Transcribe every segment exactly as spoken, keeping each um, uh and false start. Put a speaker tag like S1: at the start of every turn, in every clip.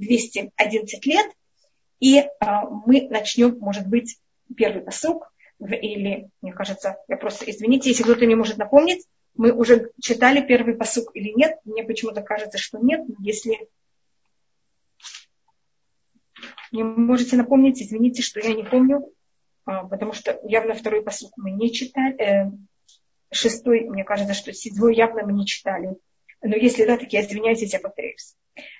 S1: двести одиннадцать лет, и а, мы начнем, может быть, первый пасук, или, мне кажется, я просто, извините, если кто-то мне может напомнить, мы уже читали первый пасук или нет, мне почему-то кажется, что нет, но если не можете напомнить, извините, что я не помню, а, потому что явно второй пасук мы не читали, э, шестой, мне кажется, что седьмой явно мы не читали. Но если да, так я извиняюсь, если я повторяюсь.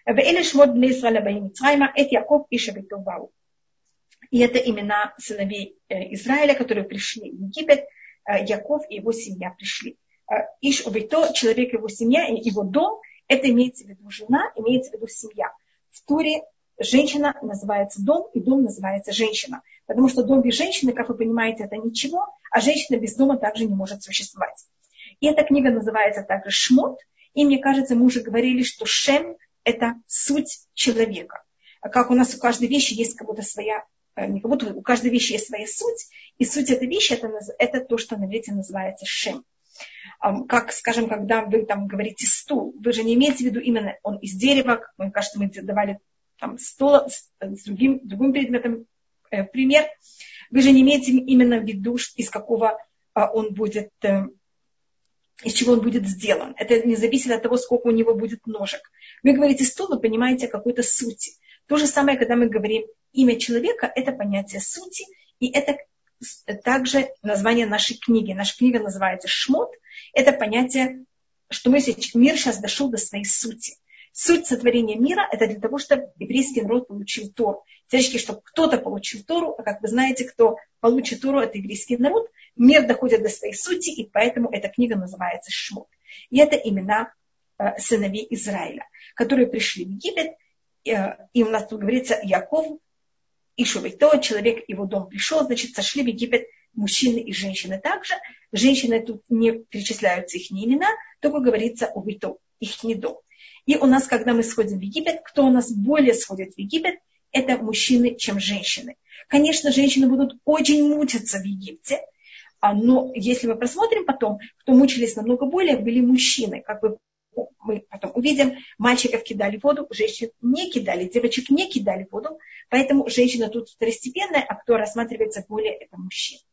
S1: И это имена сыновей Израиля, которые пришли в Египет. Яков и его семья пришли. Иш обито, человек, его семья, его дом, это имеется в виду жена, имеется в виду семья. В Торе женщина называется дом, и дом называется женщина. Потому что дом без женщины, как вы понимаете, это ничего, а женщина без дома также не может существовать. И эта книга называется также Шмот. И мне кажется, мы уже говорили, что Шем – это суть человека. Как у нас у каждой вещи есть как будто своя, не как будто у каждой вещи есть своя суть, и суть этой вещи – это, это то, что на иврите называется Шем. Как, скажем, когда вы там говорите стул, вы же не имеете в виду именно он из дерева, мне кажется, мы давали там стол с, с другим, другим предметом э, пример, вы же не имеете именно в виду, из какого э, он будет, э, из чего он будет сделан. Это не зависит от того, сколько у него будет ножек. Вы говорите стул, вы понимаете о какой-то сути. То же самое, когда мы говорим имя человека, это понятие сути, и это также название нашей книги. Наша книга называется Шмот. Это понятие, что мы, мир сейчас дошел до своей сути. Суть сотворения мира – это для того, чтобы еврейский народ получил Тору. Теоретически, чтобы кто-то получил Тору, а как вы знаете, кто получит Тору – это еврейский народ. Мир доходит до своей сути, и поэтому эта книга называется Шмот. И это имена э, сыновей Израиля, которые пришли в Египет. Э, и у нас тут говорится Яков, Ишувей, то человек, его дом пришел, значит, сошли в Египет мужчины и женщины также. Женщины тут не перечисляются их имена, только говорится о Вито, их не дом. И у нас, когда мы сходим в Египет, кто у нас более сходит в Египет, это мужчины, чем женщины. Конечно, женщины будут очень мучиться в Египте, но если мы просмотрим потом, кто мучились намного более, были мужчины. Как бы мы потом увидим, мальчиков кидали в воду, женщин не кидали, девочек не кидали в воду, поэтому женщина тут второстепенная, а кто рассматривается более, это мужчина.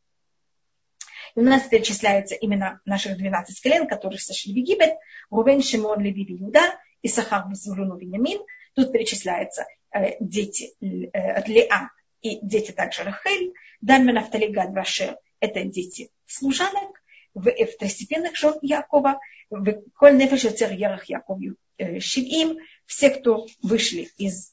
S1: И у нас перечисляются именно наших двенадцать колен, которые сошли в Египет. Рувен, Шимон, Леви, Иуда, Исахар, Звулун, Биньямин. Тут перечисляются э, дети э, Леа и дети также Рахель. Дан, Нафтали, Гад, Ашер – это дети служанок. В второстепенных жен Якова. В Коль Нефеш Йоцер Ярах Яков Шивим. Все, кто вышли из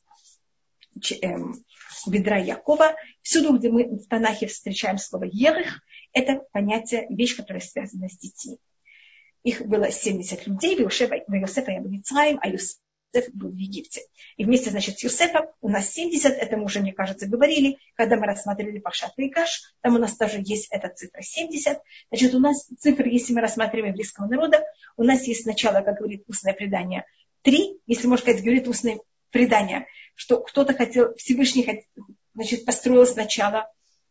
S1: э, бедра Якова. Всюду, где мы в Танахе встречаем слово Ерах, это понятие, вещь, которая связана с детьми. Их было семьдесят людей, в Иосифа я был в Мицраим, а Иосиф был в Египте. И вместе, значит, с Иосифом у нас семьдесят, это мы уже, мне кажется, говорили, когда мы рассматривали Паршат Ваикаш, там у нас тоже есть эта цифра семьдесят. Значит, у нас цифры, если мы рассматриваем еврейского народа, у нас есть сначала, как говорит устное предание, три, если можно сказать, говорит устное предание, что кто-то хотел, Всевышний, значит, построил сначала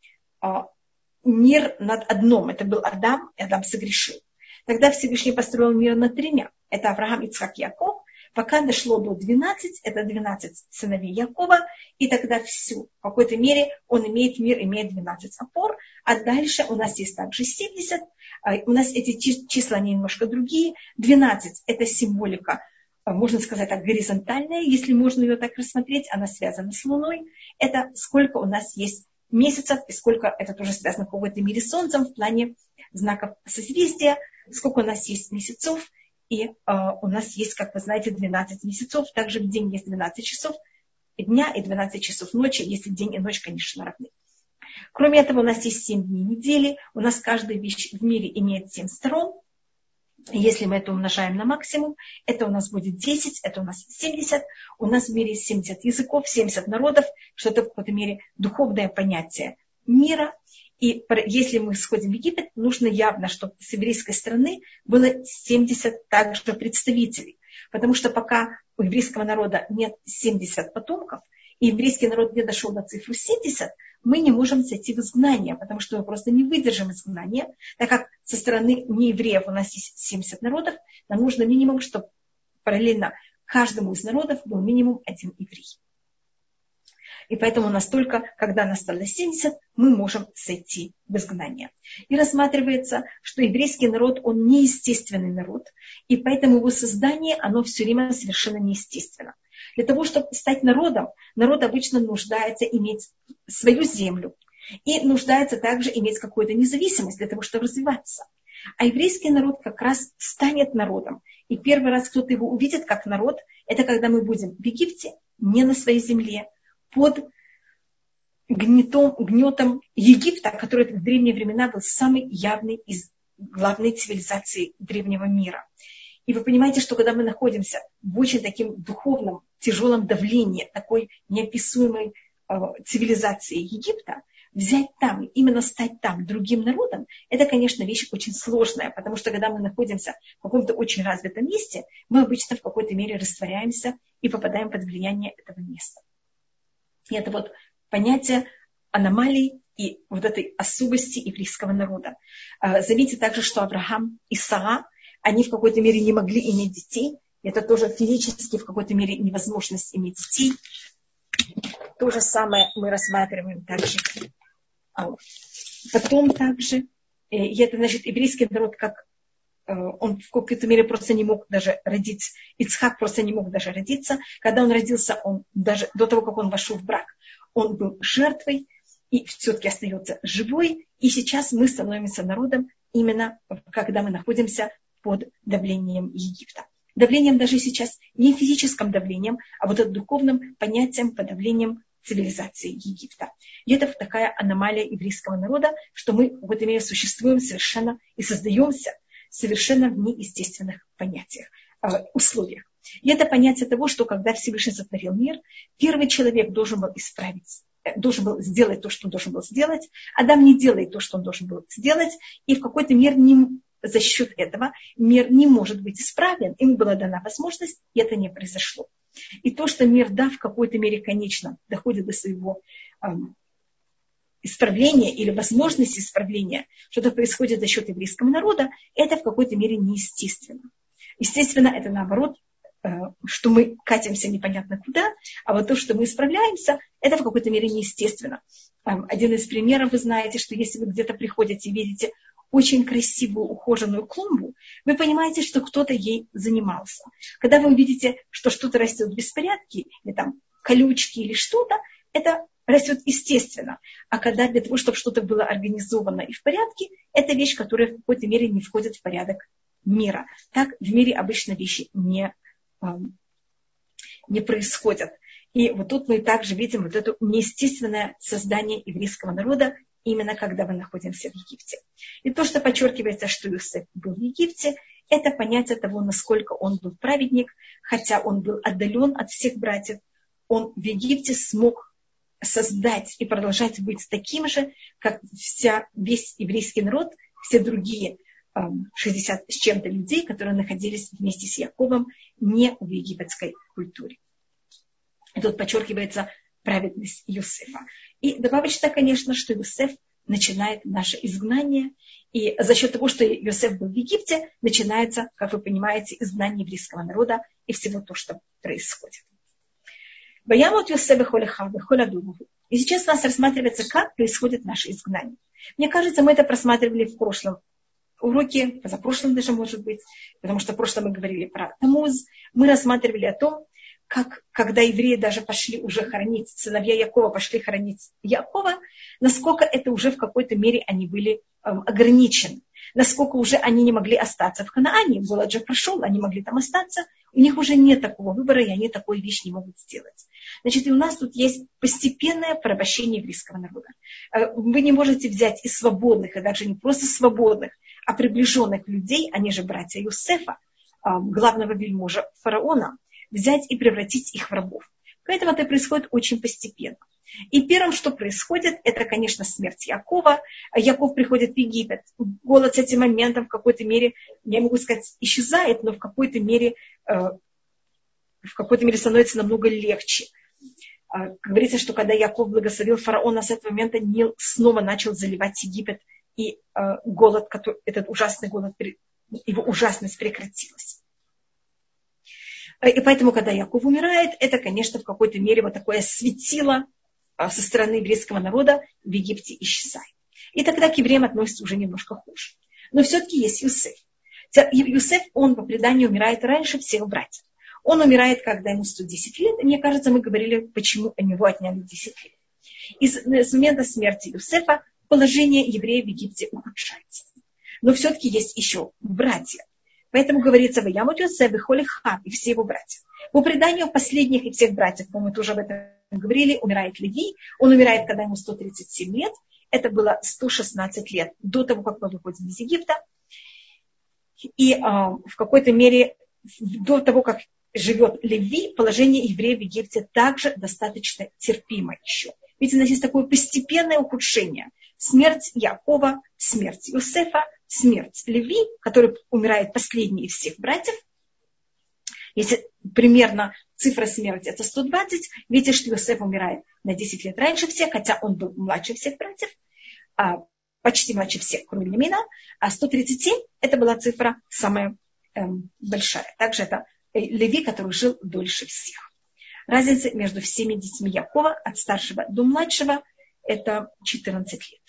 S1: мир над одном. Это был Адам, и Адам согрешил. Тогда Всевышний построил мир над тремя. Это Авраам, Ицхак, Яков. Пока дошло до двенадцати, это двенадцать сыновей Якова. И тогда все. В какой-то мере он имеет мир, имеет двенадцать опор. А дальше у нас есть также семьдесят. У нас эти числа немножко другие. двенадцать – это символика, можно сказать так, горизонтальная. Если можно ее так рассмотреть, она связана с Луной. Это сколько у нас есть месяцев, и сколько это тоже связано в какой-то мере с Солнцем в плане знаков созвездия, сколько у нас есть месяцев, и э, у нас есть, как вы знаете, двенадцать месяцев, также в день есть двенадцать часов дня и двенадцать часов ночи, если день и ночь, конечно, равны. Кроме этого, у нас есть семь дней недели, у нас каждая вещь в мире имеет семь сторон. Если мы это умножаем на максимум, это у нас будет десять, это у нас семьдесят. У нас в мире есть семьдесят языков, семьдесят народов, что это в какой-то мере духовное понятие мира. И если мы сходим в Египет, нужно явно, чтобы с еврейской стороны было семьдесят также представителей. Потому что пока у еврейского народа нет семидесяти потомков, и еврейский народ не дошел до цифры семьдесят, мы не можем зайти в изгнание, потому что мы просто не выдержим изгнания, так как со стороны неевреев у нас есть семьдесят народов, нам нужно минимум, чтобы параллельно каждому из народов был минимум один еврей. И поэтому настолько, когда нас стало семьдесят, мы можем сойти в изгнание. И рассматривается, что еврейский народ, он неестественный народ, и поэтому его создание, оно все время совершенно неестественно. Для того, чтобы стать народом, народ обычно нуждается иметь свою землю и нуждается также иметь какую-то независимость для того, чтобы развиваться. А еврейский народ как раз станет народом. И первый раз кто-то его увидит как народ, это когда мы будем в Египте, не на своей земле, под гнетом, гнетом Египта, который в древние времена был самой явной из главной цивилизации древнего мира. И вы понимаете, что когда мы находимся в очень таким духовном, тяжелом давлении такой неописуемой э, цивилизации Египта, взять там, именно стать там другим народом, это, конечно, вещь очень сложная, потому что когда мы находимся в каком-то очень развитом месте, мы обычно в какой-то мере растворяемся и попадаем под влияние этого места. И это вот понятие аномалий и вот этой особости еврейского народа. Заметьте также, что Авраам и Сара, они в какой-то мере не могли иметь детей. Это тоже физически в какой-то мере невозможность иметь детей. То же самое мы рассматриваем также. Потом также, и это значит, еврейский народ, как он в какой-то мере просто не мог даже родиться. Ицхак просто не мог даже родиться. Когда он родился, он даже до того, как он вошел в брак, он был жертвой и все-таки остается живой. И сейчас мы становимся народом именно когда мы находимся под давлением Египта. Давлением даже сейчас не физическим давлением, а вот духовным понятием, под давлением цивилизации Египта. И это такая аномалия еврейского народа, что мы в этой мере существуем совершенно и создаемся совершенно в неестественных понятиях, э, условиях. И это понятие того, что когда Всевышний сотворил мир, первый человек должен был исправить, должен был сделать то, что он должен был сделать. Адам не делает то, что он должен был сделать, и в какой-то мере не, за счет этого мир не может быть исправлен. Ему была дана возможность, и это не произошло. И то, что мир, да, в какой-то мере, конечно, доходит до своего эм, исправления или возможности исправления, что-то происходит за счет еврейского народа, это в какой-то мере неестественно. Естественно, это наоборот, э, что мы катимся непонятно куда, а вот то, что мы исправляемся, это в какой-то мере неестественно. Эм, один из примеров, вы знаете, что если вы где-то приходите и видите очень красивую, ухоженную клумбу, вы понимаете, что кто-то ей занимался. Когда вы увидите, что что-то растет в беспорядке, или там колючки или что-то, это растет естественно. А когда для того, чтобы что-то было организовано и в порядке, это вещь, которая в какой-то мере не входит в порядок мира. Так в мире обычно вещи не, не происходят. И вот тут мы также видим вот это неестественное создание еврейского народа, именно когда мы находимся в Египте. И то, что подчеркивается, что Иосиф был в Египте, это понятие того, насколько он был праведник, хотя он был отдален от всех братьев, он в Египте смог создать и продолжать быть таким же, как вся, весь еврейский народ, все другие шестьдесят с чем-то людей, которые находились вместе с Яковом не в египетской культуре. И тут подчеркивается праведность Иосифа. И добавочно, конечно, что Иосиф начинает наше изгнание. И за счет того, что Иосиф был в Египте, начинается, как вы понимаете, изгнание еврейского народа и всего то, что происходит. И сейчас у нас рассматривается, как происходит наше изгнание. Мне кажется, мы это просматривали в прошлом уроке, позапрошлом даже, может быть, потому что в прошлом мы говорили про Тамуз. Мы рассматривали о том, как, когда евреи даже пошли уже хоронить, сыновья Якова пошли хоронить Якова, насколько это уже в какой-то мере они были эм, ограничены, насколько уже они не могли остаться в Ханаане, голод же прошел, они могли там остаться, у них уже нет такого выбора, и они такую вещь не могут сделать. Значит, и у нас тут есть постепенное порабощение еврейского народа. Вы не можете взять и свободных, и даже не просто свободных, а приближенных людей, они же братья Иосифа, главного вельможа фараона, взять и превратить их в рабов. Поэтому это происходит очень постепенно. И первым, что происходит, это, конечно, смерть Якова. Яков приходит в Египет. Голод с этим моментом в какой-то мере, я могу сказать, исчезает, но в какой-то мере, в какой-то мере становится намного легче. Говорится, что когда Яков благословил фараона, с этого момента Нил снова начал заливать Египет, и голод, этот ужасный голод, его ужасность прекратилась. И поэтому, когда Яков умирает, это, конечно, в какой-то мере вот такое светило со стороны еврейского народа в Египте исчезает. И тогда к евреям относится уже немножко хуже. Но все-таки есть Юсеф. Юсеф, он по преданию умирает раньше всех братьев. Он умирает, когда ему сто десять лет. И мне кажется, мы говорили, почему у него отняли десять лет. И с момента смерти Юсефа положение евреев в Египте ухудшается. Но все-таки есть еще братья. Поэтому говорится, «Ваямут Юсеф вехоли Хам» и все его братья. По преданию последних и всех братьев, мы тоже об этом говорили, умирает Леви. Он умирает, когда ему сто тридцать семь лет. Это было сто шестнадцать лет до того, как мы выходим из Египта. И э, в какой-то мере до того, как живет Леви, положение евреев в Египте также достаточно терпимо еще. Ведь у нас есть такое постепенное ухудшение. Смерть Якова, смерть Юсефа, смерть Леви, который умирает последний из всех братьев. Если примерно цифра смерти это сто двадцать, видите, что Юсеф умирает на десять лет раньше всех, хотя он был младше всех братьев, а почти младше всех, кроме Беньямина, а сто тридцать семь это была цифра самая эм, большая. Также это Леви, который жил дольше всех. Разница между всеми детьми Якова от старшего до младшего это четырнадцать лет.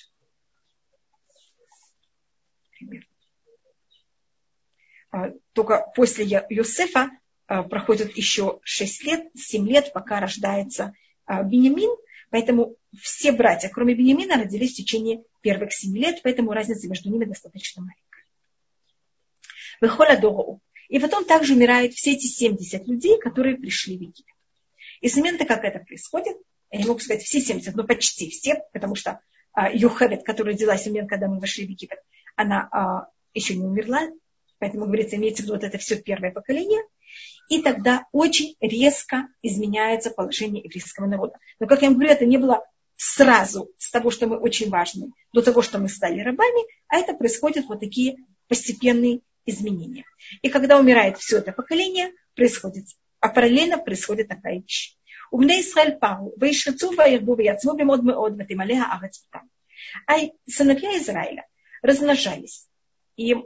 S1: Примерно. Только после Йосефа проходит еще шесть лет, семь лет, пока рождается Беньямин. Поэтому все братья, кроме Беньямина, родились в течение первых семи лет, поэтому разница между ними достаточно маленькая. И потом также умирают все эти семьдесят людей, которые пришли в Египет. И с момента, как это происходит, я не могу сказать все семьдесят, но почти все, потому что а, Йохевед, которая родилась в момент, когда мы вошли в Египет, она а, еще не умерла, поэтому, говорится, имеется в виду вот это все первое поколение. И тогда очень резко изменяется положение еврейского народа. Но, как я вам говорю, это не было сразу с того, что мы очень важны, до того, что мы стали рабами, а это происходят вот такие постепенные изменения. И когда умирает все это поколение, происходит, а параллельно происходит такая вещь. Убней Исраэль пару, вейшрецу ваирбу ваяцму бимод меод ватималеха арец там. А сыновья Израиля размножались. И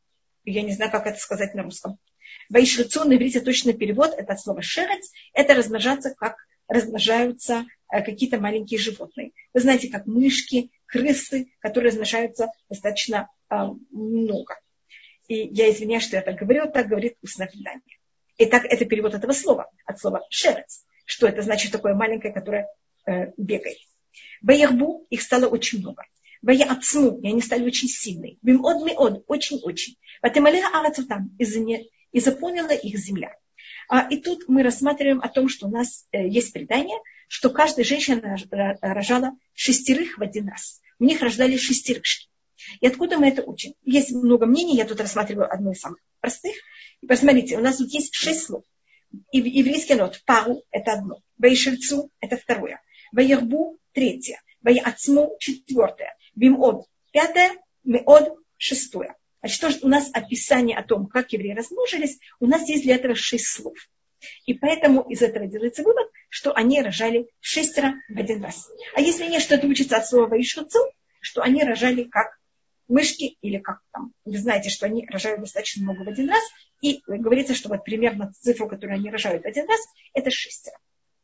S1: я не знаю, как это сказать на русском. Вайшрецу, на иврите точный перевод, это от слова шерец, это размножаться, как размножаются э, какие-то маленькие животные. Вы знаете, как мышки, крысы, которые размножаются достаточно э, много. И я извиняюсь, что я так говорю, так говорит устное предание. И так это перевод этого слова, от слова шерец. Что это значит такое маленькое, которое э, бегает. Ваербу, их стало очень много. Ваяцму, и они стали очень сильные. Бимод миод, очень-очень. Ватималеха арец там, и заполнила их земля. А, и тут мы рассматриваем о том, что у нас э, есть предание, что каждая женщина рожала шестерых в один раз. У них рождались шестерышки. И откуда мы это учим? Есть много мнений, я тут рассматриваю одно из самых простых. И посмотрите, у нас тут есть шесть слов. И еврейский народ, пару – это одно. Ваишельцу – это второе. Ваербу – третье. Ваяцму – четвертое. Бимод – пятое. Меод – шестое. Значит, что же у нас описание о том, как евреи размножились, у нас есть для этого шесть слов. И поэтому из этого делается вывод, что они рожали шестеро в один раз. А если нет, что это учится от слова «ваишрецу», что они рожали как мышки или как там. Вы знаете, что они рожают достаточно много в один раз. И говорится, что вот примерно цифру, которую они рожают в один раз, это шестеро.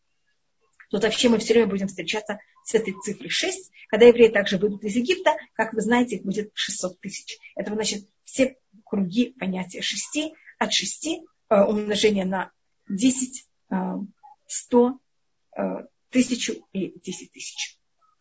S1: Тут вообще мы все время будем встречаться с этой цифрой шесть. Когда евреи также выйдут из Египта, как вы знаете, их будет шестьсот тысяч. Это значит все круги понятия шести, от шести э, умножение на десять, э, сто, э, тысячу и десять тысяч.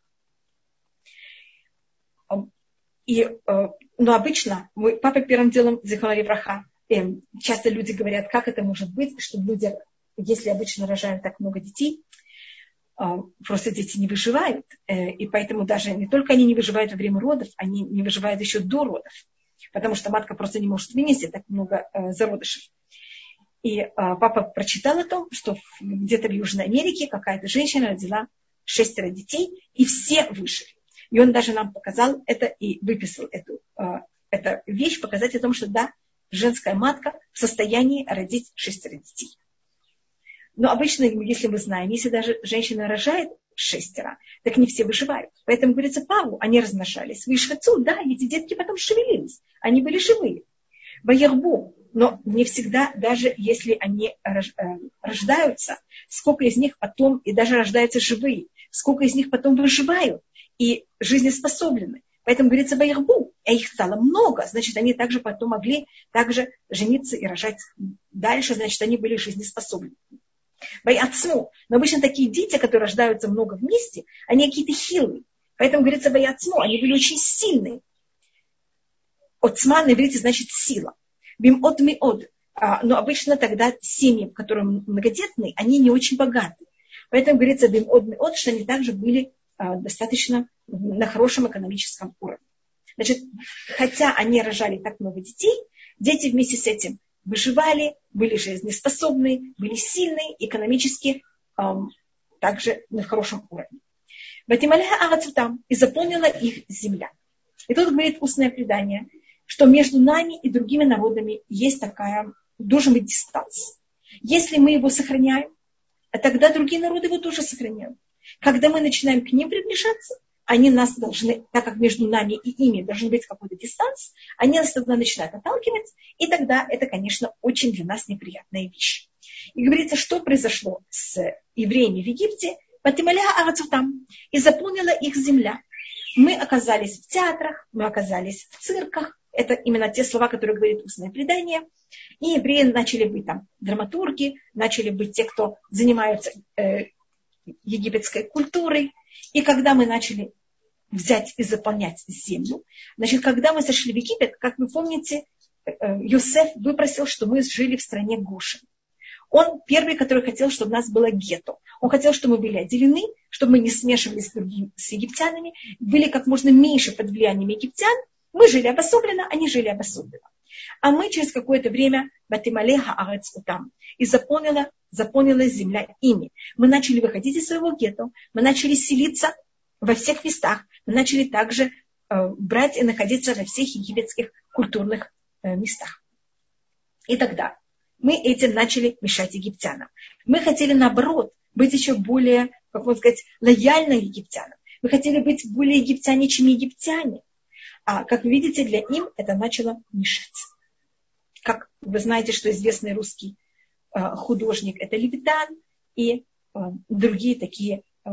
S1: И, э, но обычно, мы, папа первым делом, зихрона левраха, э, часто люди говорят, как это может быть, что люди, если обычно рожают так много детей, просто дети не выживают, и поэтому даже не только они не выживают во время родов, они не выживают еще до родов, потому что матка просто не может вынести так много зародышей. И папа прочитал о том, что где-то в Южной Америке какая-то женщина родила шестеро детей, и все выжили. И он даже нам показал это и выписал эту, эту вещь, показать о том, что да, женская матка в состоянии родить шестеро детей. Но обычно, если мы знаем, если даже женщина рожает шестеро, так не все выживают. Поэтому, говорится, пару, они размножались. Вишхацу, да, эти детки потом шевелились. Они были живые. Ваербу, но не всегда, даже если они рождаются, сколько из них потом, и даже рождаются живые, сколько из них потом выживают и жизнеспособны. Поэтому говорится «Ваирбу», а их стало много, значит, они также потом могли также жениться и рожать дальше, значит, они были жизнеспособны. «Ваиацму», но обычно такие дети, которые рождаются много вместе, они какие-то хилые. Поэтому говорится «Ваиацму», они были очень сильные. «Оцма» на иврите значит «сила». «Бим от ми от», но обычно тогда семьи, которые многодетные, они не очень богаты. Поэтому говорится «Бим от ми от», что они также были достаточно на хорошем экономическом уровне. Значит, хотя они рожали так много детей, дети вместе с этим выживали, были жизнеспособны, были сильные, экономически эм, также на хорошем уровне. И заполнила их земля. И тут говорит устное предание, что между нами и другими народами есть такая, должен быть дистанция. Если мы его сохраняем, тогда другие народы его тоже сохраняют. Когда мы начинаем к ним приближаться, они нас должны, так как между нами и ими должен быть какой-то дистанс, они нас тогда начинают отталкивать, и тогда это, конечно, очень для нас неприятная вещь. И говорится, что произошло с евреями в Египте, и заполнила их земля. Мы оказались в театрах, мы оказались в цирках, это именно те слова, которые говорит устное предание, и евреи начали быть там драматурги, начали быть те, кто занимаются э, египетской культурой. И когда мы начали взять и заполнять землю, значит, когда мы сошли в Египет, как вы помните, Йосеф выпросил, что мы жили в стране Гошен. Он первый, который хотел, чтобы у нас было гетто. Он хотел, чтобы мы были отделены, чтобы мы не смешивались с другими, с египтянами, были как можно меньше под влиянием египтян. Мы жили обособленно, они жили обособленно. А мы через какое-то время батималеха арец утам, и заполнила, заполнила земля ими. Мы начали выходить из своего гетто, мы начали селиться во всех местах, мы начали также э, брать и находиться во всех египетских культурных э, местах. И тогда мы этим начали мешать египтянам. Мы хотели, наоборот, быть еще более, как можно сказать, лояльны египтянам. Мы хотели быть более египтяне, чем египтяне. А, как вы видите, для им это начало мешать. Как вы знаете, что известный русский э, художник это Левитан и э, другие такие э,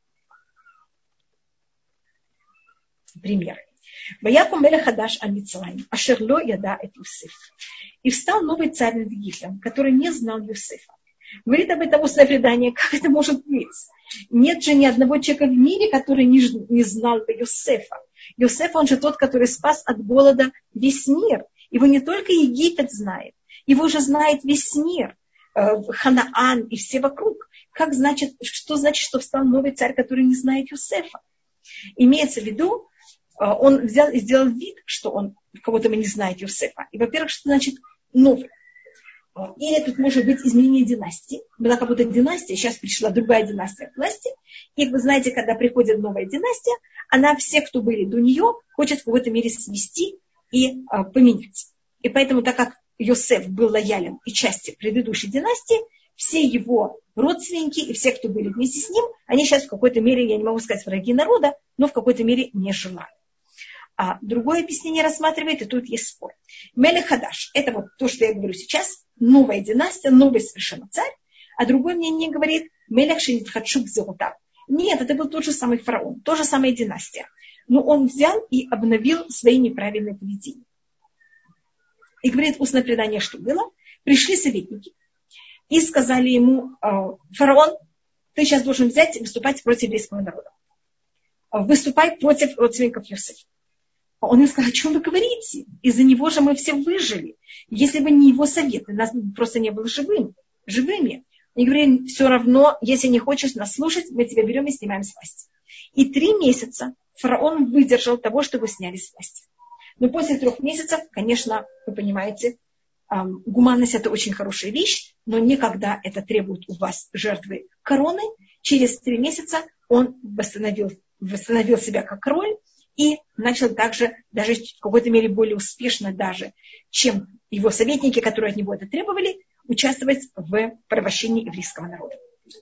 S1: примеры. «Ваякум мелех хадаш аль Мицраим, ашер ло яда эт Йосеф». И встал новый царь над Египтом, который не знал Йосефа. Говорит об этом устное предание, как это может быть? Нет же ни одного человека в мире, который не, не знал бы Йосефа. Йосеф, он же тот, который спас от голода весь мир. Его не только Египет знает, его же знает весь мир, Ханаан и все вокруг. Как значит, что значит, что встал новый царь, который не знает Йосефа? Имеется в виду, он взял и сделал вид, что он кого-то не знает Йосефа. И, во-первых, что значит новый? Или тут может быть изменение династии. Была как будто династия, сейчас пришла другая династия к власти. И вы знаете, когда приходит новая династия, она все, кто были до нее, хочет в какой-то мере свести и а, поменять. И поэтому, так как Йосеф был лоялен и частью предыдущей династии, все его родственники и все, кто были вместе с ним, они сейчас в какой-то мере, я не могу сказать враги народа, но в какой-то мере не желают. А другое объяснение рассматривает, и тут есть спор. Мелех хадаш, это вот то, что я говорю сейчас, новая династия, новый совершенно царь, а другое мнение говорит, мелех шенит хадшук золота. Нет, это был тот же самый фараон, та же самая династия. Но он взял и обновил свои неправильные поведения. И говорит устное предание, что было. Пришли советники и сказали ему, фараон, ты сейчас должен взять и выступать против еврейского народа. Выступай против родственников Йосефа. Он им сказал, о чем вы говорите? Из-за него же мы все выжили. Если бы не его советы, нас просто не было живым, живыми. Они говорили, все равно, если не хочешь нас слушать, мы тебя берем и снимаем с власти. И три месяца фараон выдержал того, чтобы сняли с власти. Но после трех месяцев, конечно, вы понимаете, гуманность это очень хорошая вещь, но никогда это требует у вас жертвы короны. Через три месяца он восстановил, восстановил себя как король, и начал также, даже в какой-то мере более успешно даже, чем его советники, которые от него это требовали, участвовать в порабощении еврейского народа.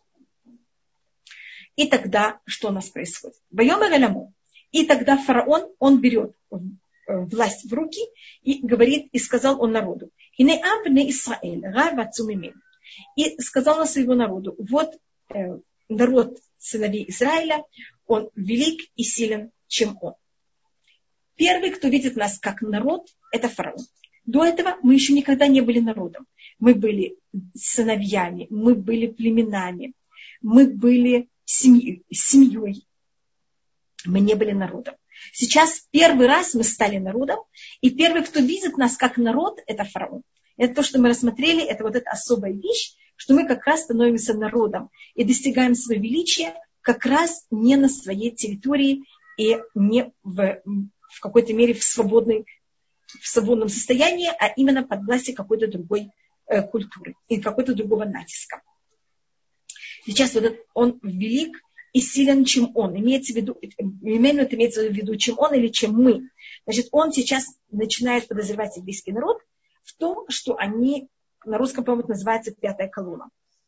S1: И тогда что у нас происходит? И тогда фараон, он берет власть в руки и говорит, и сказал он народу, «Хиней ам бней Исраэль, ра вацу мимим». И сказал на своего народу: вот э, народ сыновей Израиля, он велик и силен, чем он. Первый, кто видит нас как народ, это фараон. До этого мы еще никогда не были народом. Мы были сыновьями, мы были племенами, мы были семьей, семьей. Мы не были народом. Сейчас первый раз мы стали народом, и первый, кто видит нас как народ, это фараон. Это то, что мы рассмотрели, это вот эта особая вещь, что мы как раз становимся народом и достигаем своего величия как раз не на своей территории и не в, в какой-то мере в, свободной, в свободном состоянии, а именно под властью какой-то другой э, культуры и какой-то другого натиска. Сейчас вот этот, он велик и силен, чем он. Имеется в виду, именно это имеется в виду, чем он или чем мы. Значит, он сейчас начинает подозревать еврейский народ в том, что они, на русском, по-моему, называется пятая колонна.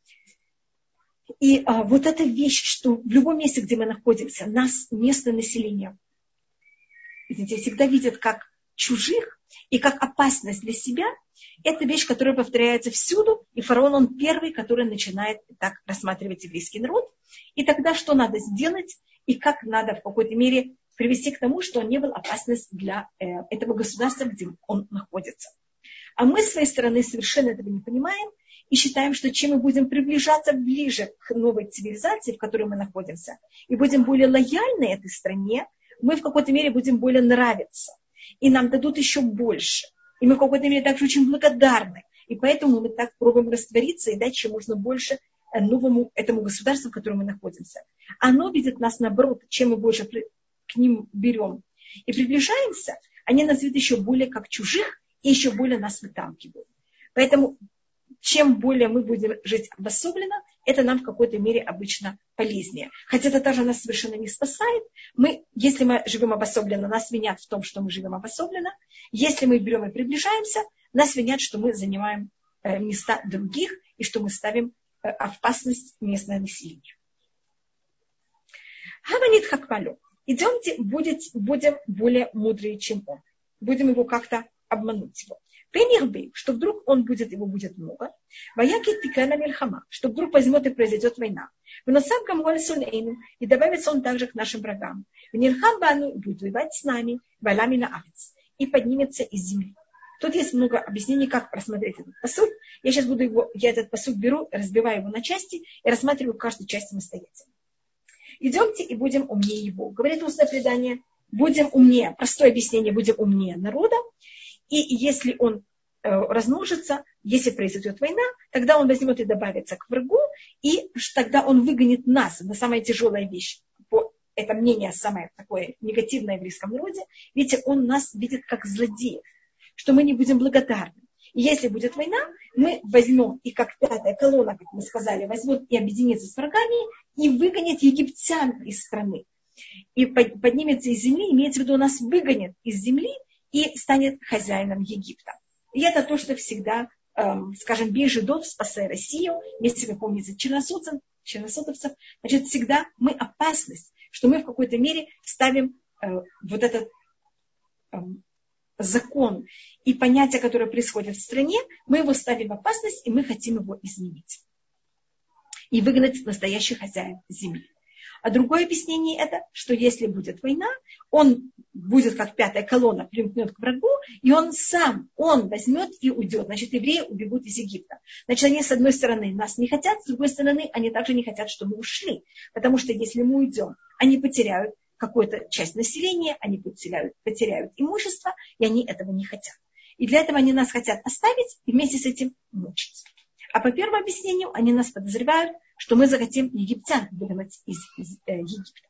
S1: И а, вот эта вещь, что в любом месте, где мы находимся, нас местное население, извините, всегда видят как чужих и как опасность для себя, это вещь, которая повторяется всюду, и фараон, он первый, который начинает так рассматривать еврейский народ. И тогда что надо сделать, и как надо в какой-то мере привести к тому, что он не был опасность для э, этого государства, где он находится. А мы, с своей стороны, совершенно этого не понимаем и считаем, что чем мы будем приближаться ближе к новой цивилизации, в которой мы находимся, и будем более лояльны этой стране, мы в какой-то мере будем более нравиться. И нам дадут еще больше. И мы в какой-то мере также очень благодарны. И поэтому мы так пробуем раствориться и дать чем можно больше новому этому государству, в котором мы находимся. Оно видит нас наоборот, чем мы больше к ним берем и приближаемся, они нас видят еще более как чужих и еще более нас выталкивают. Поэтому чем более мы будем жить обособленно, это нам в какой-то мере обычно полезнее. Хотя это тоже нас совершенно не спасает. Мы, если мы живем обособленно, нас винят в том, что мы живем обособленно. Если мы берем и приближаемся, нас винят, что мы занимаем места других и что мы ставим в опасность местное население. Хаванит хакмалю. Идемте, будет, будем более мудрые, чем он. Будем его как-то обмануть его. Пенирбей, что вдруг он будет, его будет много. Ваяки тикана мельхама, что вдруг возьмет и произойдет война. Выносам камуаль сулейну, и добавится он также к нашим врагам. Венирхам бану, будет воевать с нами, валами на авец, и поднимется из земли. Тут есть много объяснений, как просмотреть этот пасук. Я сейчас буду его, я этот пасук беру, разбиваю его на части и рассматриваю каждую часть самостоятельно. Идемте и будем умнее его. Говорит устное предание, будем умнее, простое объяснение, будем умнее народа. И если он э, размножится, если произойдет война, тогда он возьмет и добавится к врагу, и тогда он выгонит нас. Это самая тяжелая вещь. По, это мнение самое такое негативное в еврейском народе. Видите, он нас видит как злодеев, что мы не будем благодарны. И если будет война, мы возьмем, и как пятая колонна, как мы сказали, возьмет и объединится с врагами, и выгонит египтян из страны. И поднимется из земли, имеется в виду, нас выгонит из земли, и станет хозяином Египта. И это то, что всегда, эм, скажем, бей жидов, спасай Россию, если вы помните черносотцев, черносотовцев, значит, всегда мы опасность, что мы в какой-то мере ставим э, вот этот э, закон и понятие, которое происходит в стране, мы его ставим в опасность, и мы хотим его изменить. И выгнать настоящий хозяин земли. А другое объяснение это, что если будет война, он будет как пятая колонна, примкнет к врагу, и он сам, он возьмет и уйдет. Значит, евреи убегут из Египта. Значит, они с одной стороны нас не хотят, с другой стороны, они также не хотят, чтобы мы ушли. Потому что если мы уйдем, они потеряют какую-то часть населения, они потеряют, потеряют имущество, и они этого не хотят. И для этого они нас хотят оставить и вместе с этим мучить. А по первому объяснению, они нас подозревают, что мы захотим египтян выгнать из, из э, Египта.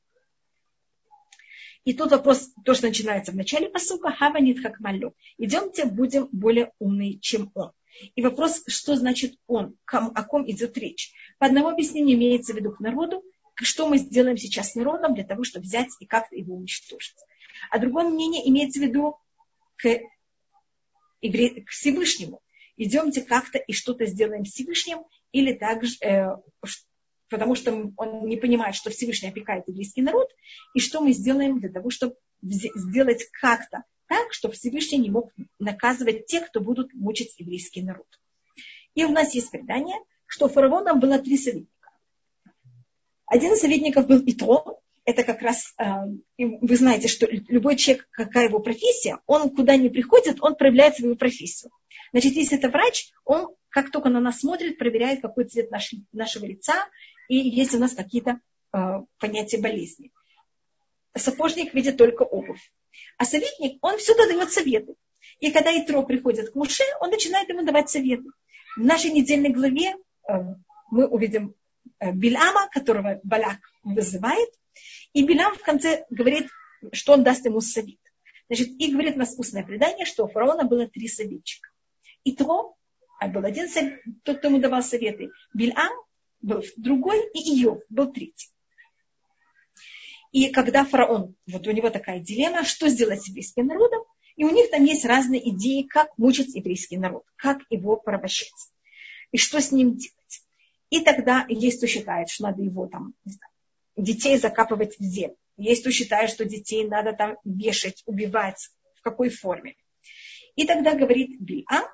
S1: И тут вопрос, то, что начинается в начале пасука, хаванит хакмалю. Идемте, будем более умные, чем он. И вопрос, что значит он, о ком идет речь. По одному объяснению имеется в виду к народу, что мы сделаем сейчас с народом для того, чтобы взять и как-то его уничтожить. А другое мнение имеется в виду к, к Всевышнему. Идемте как-то и что-то сделаем с Всевышним, или также, э, потому что он не понимает, что Всевышний опекает еврейский народ, и что мы сделаем для того, чтобы сделать как-то так, что Всевышний не мог наказывать тех, кто будут мучить еврейский народ. И у нас есть предание, что у фараона было три советника. Один из советников был Итро. Это как раз, вы знаете, что любой человек, какая его профессия, он куда ни приходит, он проявляет свою профессию. Значит, если это врач, он как только на нас смотрит, проверяет, какой цвет наш, нашего лица, и есть у нас какие-то э, понятия болезни. Сапожник видит только обувь. А советник, он всюду дает советы. И когда Итро приходит к Моше, он начинает ему давать советы. В нашей недельной главе э, мы увидим э, Билама, которого Балак вызывает. И Билам в конце говорит, что он даст ему совет. Значит, и говорит у нас устное предание, что у фараона было три советчика. Итро, а был один совет, тот, кто ему давал советы. Билам был другой, и Иов был третий. И когда фараон, вот у него такая дилемма, что сделать с еврейским народом, и у них там есть разные идеи, как мучить еврейский народ, как его порабощать, и что с ним делать. И тогда есть кто считает, что надо его там, не знаю, детей закапывать в землю. Есть кто считает, что детей надо там вешать, убивать, в какой форме. И тогда говорит Билам,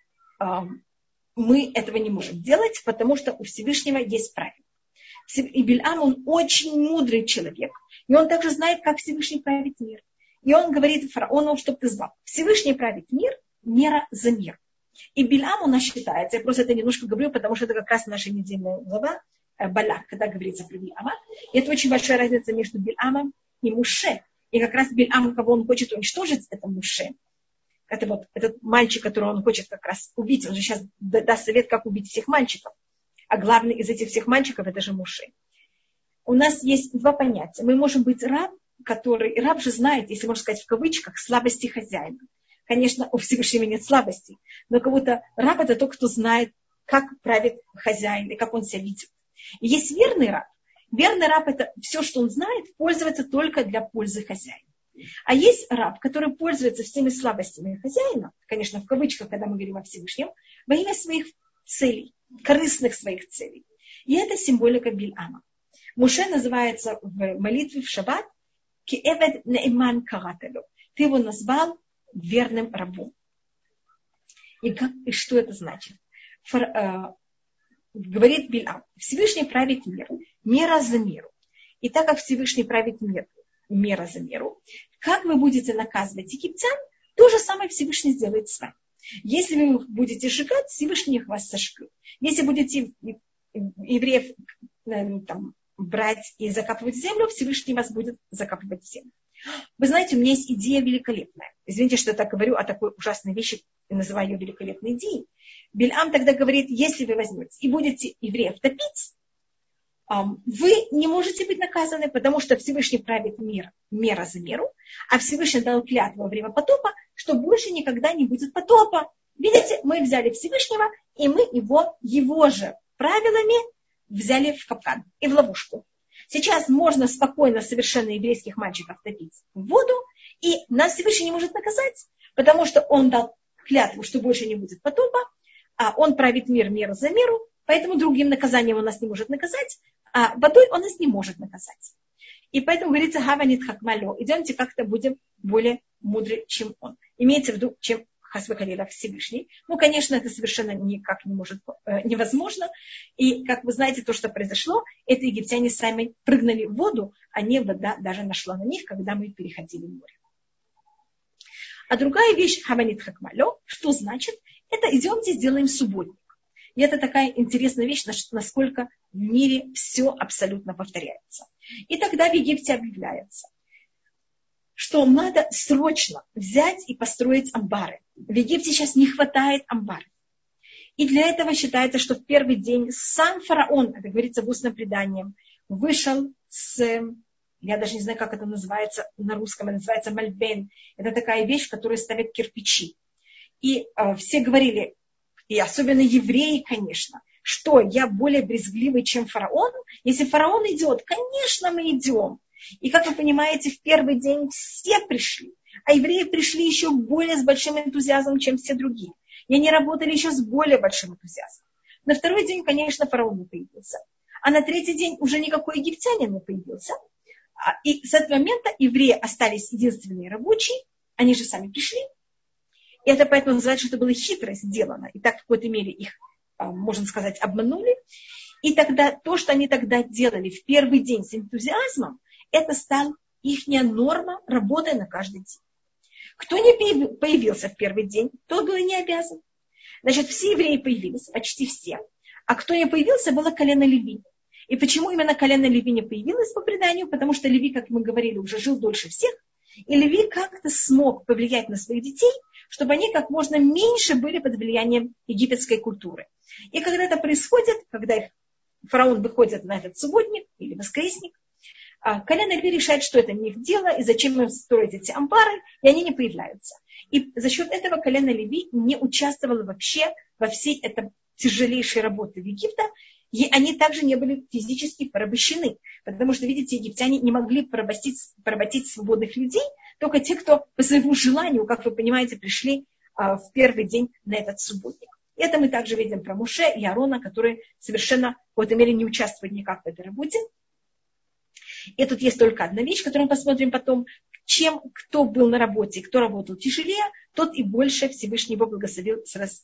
S1: мы этого не можем делать, потому что у Всевышнего есть правила. И Билам, он очень мудрый человек. И он также знает, как Всевышний правит мир. И он говорит фараону, чтобы ты знал, Всевышний правит мир, мера за мир. И Билам у нас считается, я просто это немножко говорю, потому что это как раз наша недельная глава, Балак, когда говорится про Билама. И это очень большая разница между Биламом и Моше. И как раз Билам, кого он хочет уничтожить, это Моше. Это вот этот мальчик, которого он хочет как раз убить. Он же сейчас даст совет, как убить всех мальчиков. А главный из этих всех мальчиков, это же Моше. У нас есть два понятия. Мы можем быть раб, который... Раб же знает, если можно сказать в кавычках, слабости хозяина. Конечно, у Всевышнего нет слабостей. Но кого-то раб это тот, кто знает, как правит хозяин и как он себя ведет. И есть верный раб. Верный раб это все, что он знает, пользуется только для пользы хозяина. А есть раб, который пользуется всеми слабостями хозяина, конечно, в кавычках, когда мы говорим о Всевышнем, во имя своих целей, корыстных своих целей. И это символика Билама. Моше называется в молитве в шаббат «Кеэвед неэман карателю». Ты его назвал верным рабом. И, как, и что это значит? Фор, э, говорит Билам, Всевышний правит мир, мера за меру. И так как Всевышний правит мир, мера за меру, как вы будете наказывать египтян, то же самое Всевышний сделает с вами. Если вы их будете сжигать, Всевышний их вас сожгет. Если будете евреев там, брать и закапывать в землю, Всевышний вас будет закапывать в землю. Вы знаете, у меня есть идея великолепная. Извините, что я так говорю о такой ужасной вещи и называю ее великолепной идеей. Билам тогда говорит, если вы возьмете и будете евреев топить, вы не можете быть наказаны, потому что Всевышний правит мир, мера за меру, а Всевышний дал клятву во время потопа, что больше никогда не будет потопа. Видите, мы взяли Всевышнего, и мы его, его же правилами взяли в капкан и в ловушку. Сейчас можно спокойно совершенно еврейских мальчиков топить в воду, и нас Всевышний не может наказать, потому что он дал клятву, что больше не будет потопа, а он правит мир меру за меру, поэтому другим наказанием он нас не может наказать, а водой он нас не может наказать. И поэтому говорится, хаванит хакмалё, идемте как-то будем более мудры, чем он. Имеется в виду, чем хасвахалила Всевышний. Ну, конечно, это совершенно никак не может, э, невозможно. И, как вы знаете, то, что произошло, это египтяне сами прыгнули в воду, а не вода даже нашла на них, когда мы переходили море. А другая вещь, хаванит хакмалё, что значит? Это идемте сделаем субботник. И это такая интересная вещь, насколько в мире все абсолютно повторяется. И тогда в Египте объявляется, что надо срочно взять и построить амбары. В Египте сейчас не хватает амбаров. И для этого считается, что в первый день сам фараон, это говорится в устном предании, вышел с, я даже не знаю, как это называется на русском, это называется мальбен. Это такая вещь, в которой ставят кирпичи. И э, все говорили, и особенно евреи, конечно, что я более брезгливый, чем фараон. Если фараон идет, конечно, мы идем. И, как вы понимаете, в первый день все пришли. А евреи пришли еще более с большим энтузиазмом, чем все другие. И они работали еще с более большим энтузиазмом. На второй день, конечно, фараон не появился. А на третий день уже никакой египтянин не появился. И с этого момента евреи остались единственные рабочие. они же сами пришли. И это поэтому называется, что это было хитро сделано. И так в какой-то мере их, можно сказать, обманули. И тогда то, что они тогда делали в первый день с энтузиазмом, это стала их норма работы на каждый день. Кто не появился в первый день, тот был не обязан. Значит, все евреи появились, почти все. А кто не появился, было колено Леви. И почему именно колено Леви не появилось по преданию? Потому что Леви, как мы говорили, уже жил дольше всех. И Леви как-то смог повлиять на своих детей, чтобы они как можно меньше были под влиянием египетской культуры. И когда это происходит, когда фараон выходит на этот субботник или воскресник, колено Леви решает, что это не их дело, и зачем им строить эти амбары, и они не появляются. И за счет этого колено Леви не участвовало вообще во всей этой тяжелейшей работе в Египте, и они также не были физически порабощены, потому что, видите, египтяне не могли поработить, поработить свободных людей, только те, кто по своему желанию, как вы понимаете, пришли а, в первый день на этот субботник. И это мы также видим про Моше и Аарона, которые совершенно в этой мере не участвуют никак в этой работе. И тут есть только одна вещь, которую мы посмотрим потом. Чем кто был на работе, кто работал тяжелее, тот и больше Всевышнего благословил,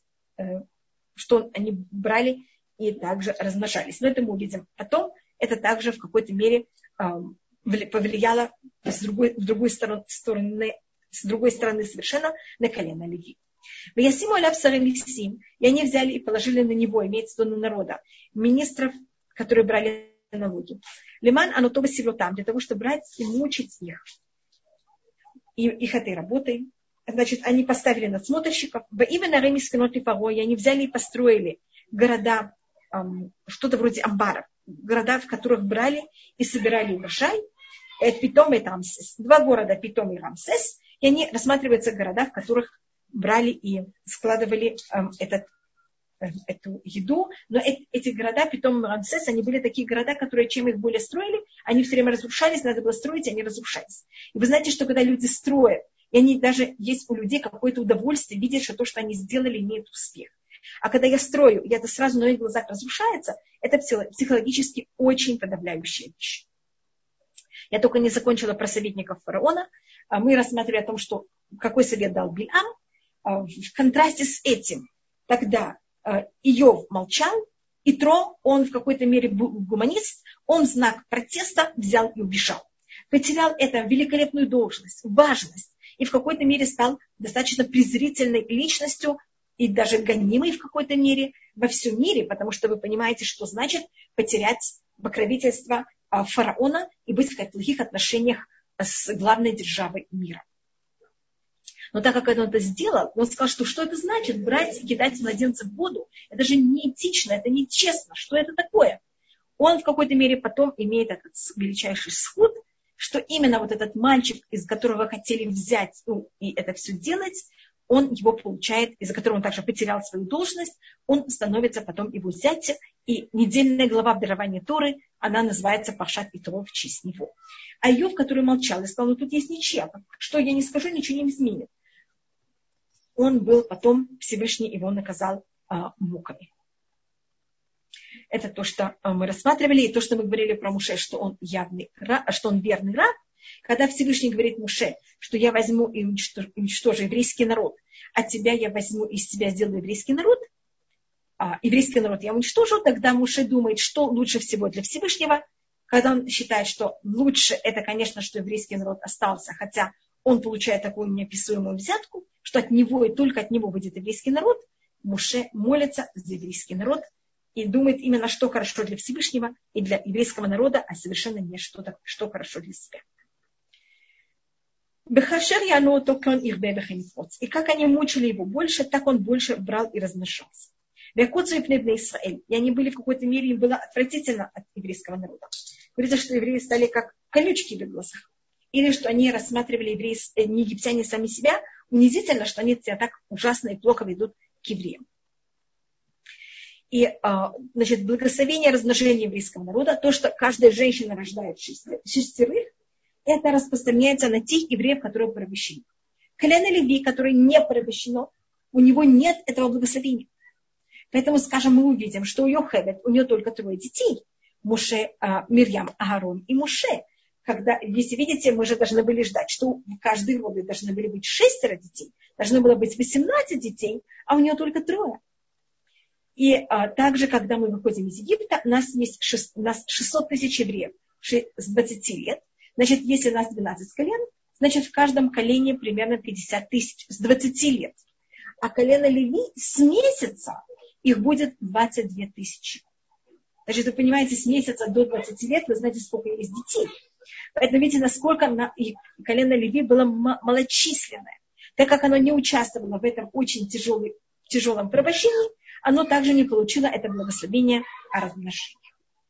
S1: что они брали и также размножались. Но это мы увидим потом. Это также в какой-то мере повлияло с другой, с другой стороны, с другой стороны совершенно на колено Леви. И они взяли и положили на него, имеется в виду на народа, министров, которые брали налоги. Лиман анутоба силотам, для того, чтобы брать и мучить их. И их этой работой. Значит, они поставили надсмотрщиков. Во имя Нареми Скинот и Фаро, и они взяли и построили города, эм, что-то вроде амбаров. Города, в которых брали и собирали урожай. Это Питом и Рамсес. Два города, Питом и Рамсес. И они рассматриваются города, в которых брали и складывали эм, этот эту еду, но эти города, Питом и Рамсес, они были такие города, которые, чем их более строили, они все время разрушались, надо было строить, они разрушались. И вы знаете, что когда люди строят, и они даже есть у людей какое-то удовольствие видеть, что то, что они сделали, имеет успех. А когда я строю, и это сразу на моих глазах разрушается, это психологически очень подавляющая вещь. Я только не закончила про советников фараона. Мы рассматривали о том, что какой совет дал Бильам. В контрасте с этим тогда Иов молчал, и Тро, он в какой-то мере гуманист, он в знак протеста взял и убежал. Потерял эту великолепную должность, важность, и в какой-то мере стал достаточно презрительной личностью, и даже гонимой в какой-то мере во всем мире, потому что вы понимаете, что значит потерять покровительство фараона и быть в плохих отношениях с главной державой мира. Но так как он это сделал, он сказал, что что это значит брать и кидать младенца в воду. Это же неэтично, это нечестно. Что это такое? Он в какой-то мере потом имеет этот величайший сход, что именно вот этот мальчик, из которого хотели взять ну, и это все делать, он его получает, из-за которого он также потерял свою должность, он становится потом его зятем. И недельная глава в даровании Торы, она называется Паршат Итро в честь него. А Иов, который молчал, и сказал, ну тут есть ничья, что я не скажу, ничего не изменит. Он был потом, Всевышний его наказал а, муками. Это то, что а, мы рассматривали, и то, что мы говорили про Моше, что он явный, что он верный раб. Когда Всевышний говорит Моше, что я возьму и уничтожу, уничтожу еврейский народ, а тебя я возьму и из тебя сделаю еврейский народ, а, еврейский народ я уничтожу, тогда Моше думает, что лучше всего для Всевышнего, когда он считает, что лучше это, конечно, что еврейский народ остался, хотя он получает такую неописуемую взятку, что от него и только от него выйдет еврейский народ, Моше молится за еврейский народ и думает именно, что хорошо для Всевышнего и для еврейского народа, а совершенно не что, что хорошо для себя. И как они мучили его больше, так он больше брал и размножался. И они были в какой-то мере, им было отвратительно от еврейского народа. Говорится, что евреи стали как колючки в глазах. Или что они рассматривали евреи, не египтяне сами себя, унизительно, что они себя так ужасно и плохо ведут к евреям. И, значит, благословение размножения еврейского народа, то, что каждая женщина рождает шестерых, это распространяется на тех евреев, которые порабощены. Колено Леви, которое не порабощено, у него нет этого благословения. Поэтому, скажем, мы увидим, что у Йохевед, у нее только трое детей. Моше, Мирьям, Аарон и Моше. когда, если видите, мы же должны были ждать, что в каждой роды должны были быть шестеро детей, должно было быть восемнадцать детей, а у нее только трое. И а, также, когда мы выходим из Египта, у нас есть шесть, у нас шестьсот тысяч евреев с двадцати лет. Значит, если у нас двенадцать колен, значит, в каждом колене примерно пятьдесят тысяч с двадцати лет. А колено Леви с месяца их будет двадцать две тысячи. Значит, вы понимаете, с месяца до двадцати лет, вы знаете, сколько есть детей. Поэтому видите, насколько на, колено Леви было малочисленное. Так как оно не участвовало в этом очень тяжелый, тяжелом порабощении, оно также не получило это благословение о размножении.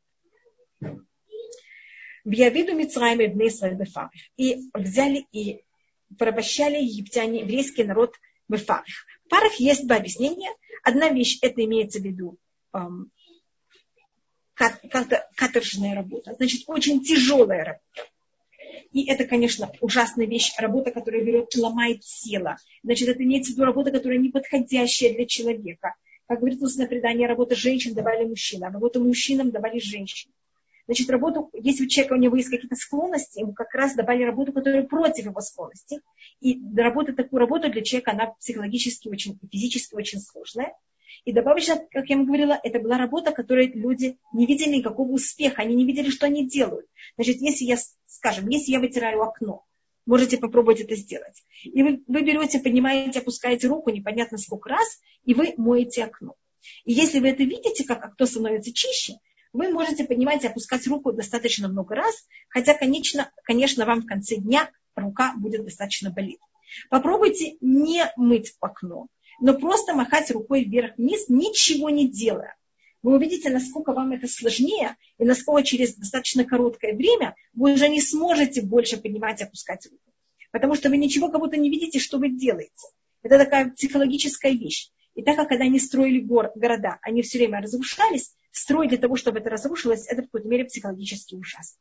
S1: «Вьявиду Мицраим и бней Исраэль бефарих». И взяли и порабощали египтяне, еврейский народ в фарих. В фарих есть два объяснения. Одна вещь, это имеется в виду эм, как-то каторжная работа. Значит, очень тяжелая работа. И это, конечно, ужасная вещь, работа, которая берет, ломает тело. Значит, это имеется в виду работа, которая неподходящая для человека. Как говорит устное предание, работа женщин давали мужчинам, работу мужчинам давали женщинам. Значит, работу, если у человека у него есть какие-то склонности, ему как раз давали работу, которая против его склонностей. И работа, такую работу для человека, она психологически, очень, физически очень сложная. И добавочно, как я вам говорила, это была работа, которой люди не видели никакого успеха, они не видели, что они делают. Значит, если я, скажем, если я вытираю окно, можете попробовать это сделать. И вы, вы берете, поднимаете, опускаете руку, непонятно сколько раз, и вы моете окно. И если вы это видите, как окно становится чище, вы можете поднимать и опускать руку достаточно много раз, хотя, конечно, конечно, вам в конце дня рука будет достаточно болеть. Попробуйте не мыть окно, но просто махать рукой вверх-вниз, ничего не делая. Вы увидите, насколько вам это сложнее, и насколько через достаточно короткое время вы уже не сможете больше поднимать и опускать руку. Потому что вы ничего как будто не видите, что вы делаете. Это такая психологическая вещь. И так как когда они строили гор, города, они все время разрушались, строить для того, чтобы это разрушилось, это в какой-то мере психологически ужасно.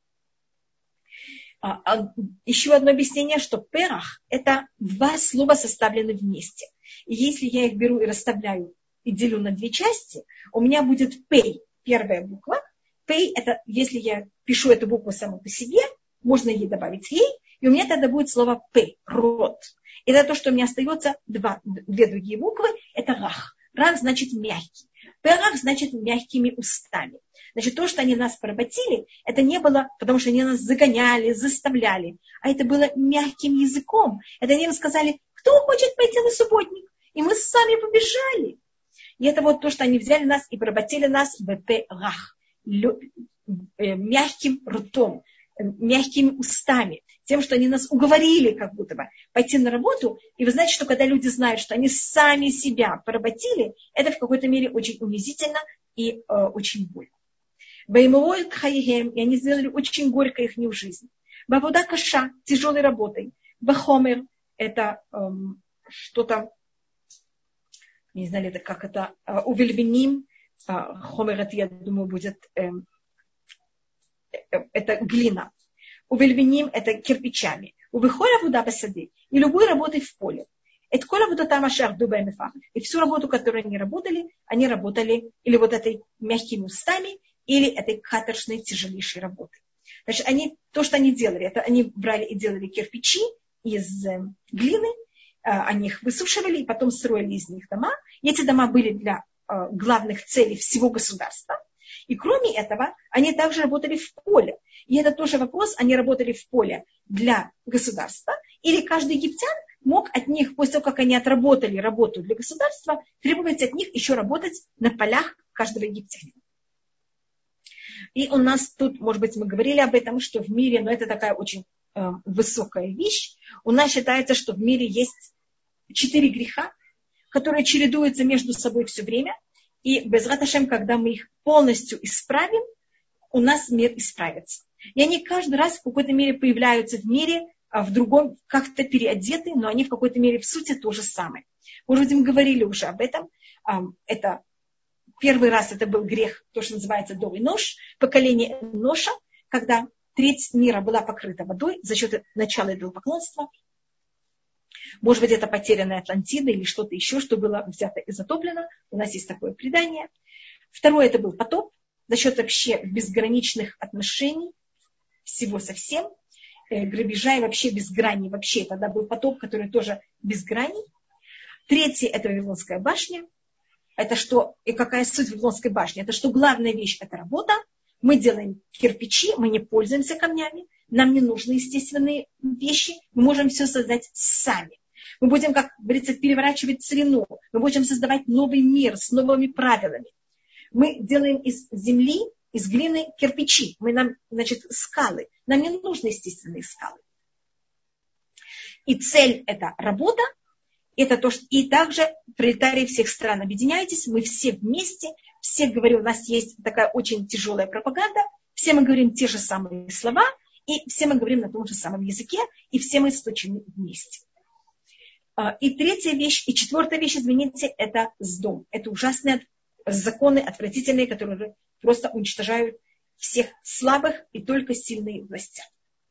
S1: А, а, еще одно объяснение, что перах – это два слова, составлены вместе. И если я их беру и расставляю, и делю на две части, у меня будет пей, первая буква. Пей – это, если я пишу эту букву саму по себе, можно ей добавить ей, и у меня тогда будет слово пей, рот. И это то, что у меня остается, два, две другие буквы, это рах. Рах значит мягкий. Перах значит мягкими устами. Значит, то, что они нас поработили, это не было, потому что они нас загоняли, заставляли, а это было мягким языком. Это они нам сказали, кто хочет пойти на субботник? И мы сами побежали. И это вот то, что они взяли нас и поработили нас в перах, мягким ртом, мягкими устами, тем, что они нас уговорили как будто бы пойти на работу. И вы знаете, что когда люди знают, что они сами себя поработили, это в какой-то мере очень унизительно и э, очень больно. Баймовой кхаихем, и они сделали очень горько их жизнь. Бавода каша, тяжелой работой. Бахомер, это эм, что-то, не знали, это как это, э, увельвеним, э, хомер, это, я думаю, будет, э, э, это глина. Увельвеним, это кирпичами. Увыходя вода посады, и любой работой в поле. Это кола вот там ашар дуба и и всю работу, которую они работали, они работали или вот этой мягкими устами, или этой каторжной тяжелейшей работой. Значит, они, то, что они делали, это они брали и делали кирпичи из э, глины, э, они их высушивали, и потом строили из них дома. И эти дома были для э, главных целей всего государства. И кроме этого, они также работали в поле. И это тоже вопрос, они работали в поле для государства, или каждый египтян мог от них, после того, как они отработали работу для государства, требовать от них еще работать на полях каждого египтянина. И у нас тут, может быть, мы говорили об этом, что в мире, но это такая очень э, высокая вещь, у нас считается, что в мире есть четыре греха, которые чередуются между собой все время, и безрат Ашем, когда мы их полностью исправим, у нас мир исправится. И они каждый раз в какой-то мере появляются в мире, а в другом как-то переодеты, но они в какой-то мере в сути то же самое. Может быть, мы говорили уже об этом. Это первый раз это был грех, то, что называется Дор и Нош, поколение Ноша, когда треть мира была покрыта водой за счет начала идолопоклонства. Может быть, это потерянная Атлантида или что-то еще, что было взято и затоплено. У нас есть такое предание. Второе, это был потоп за счет вообще безграничных отношений всего совсем, грабежа и вообще без грани. Вообще тогда был потоп, который тоже без грани. Третье – это Вавилонская башня. Это что, и какая суть Вавилонской башни? Это что главная вещь – это работа. Мы делаем кирпичи, мы не пользуемся камнями. Нам не нужны естественные вещи. Мы можем все создать сами. Мы будем, как говорится, переворачивать целину. Мы будем создавать новый мир с новыми правилами. Мы делаем из земли, из глины кирпичи. Мы нам, значит, скалы. Нам не нужны естественные скалы. И цель – это работа. Это то, что... И также пролетарии всех стран, объединяйтесь, мы все вместе. Все говорю, у нас есть такая очень тяжелая пропаганда. Все мы говорим те же самые слова. И все мы говорим на том же самом языке. И все мы стучим вместе. И третья вещь, и четвертая вещь, извините, это сдом. Это ужасные законы, отвратительные, которые просто уничтожают всех слабых и только сильные властях.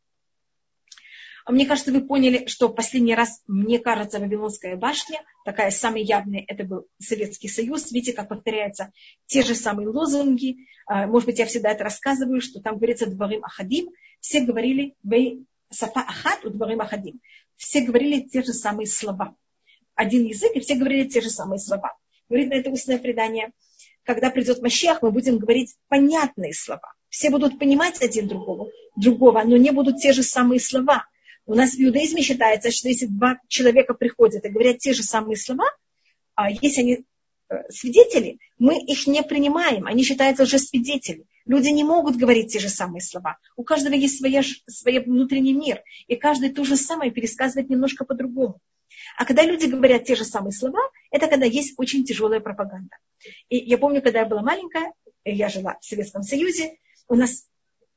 S1: Мне кажется, вы поняли, что последний раз, мне кажется, Вавилонская башня, такая самая явная, это был Советский Союз. Видите, как повторяются те же самые лозунги. Может быть, я всегда это рассказываю, что там говорится «Дварим ахадим». Все говорили «Сафа ахат» у «Дварим ахадим». Все говорили те же самые слова. Один язык, и все говорили те же самые слова. Говорит на это устное предание. Когда придет Машиах, мы будем говорить понятные слова. Все будут понимать один другого, другого, но не будут те же самые слова. У нас в иудаизме считается, что если два человека приходят и говорят те же самые слова, а если они свидетели, мы их не принимаем, они считаются уже свидетели. Люди не могут говорить те же самые слова. У каждого есть своя, свой внутренний мир, и каждый то же самое пересказывает немножко по-другому. А когда люди говорят те же самые слова, это когда есть очень тяжелая пропаганда. И я помню, когда я была маленькая, я жила в Советском Союзе, у нас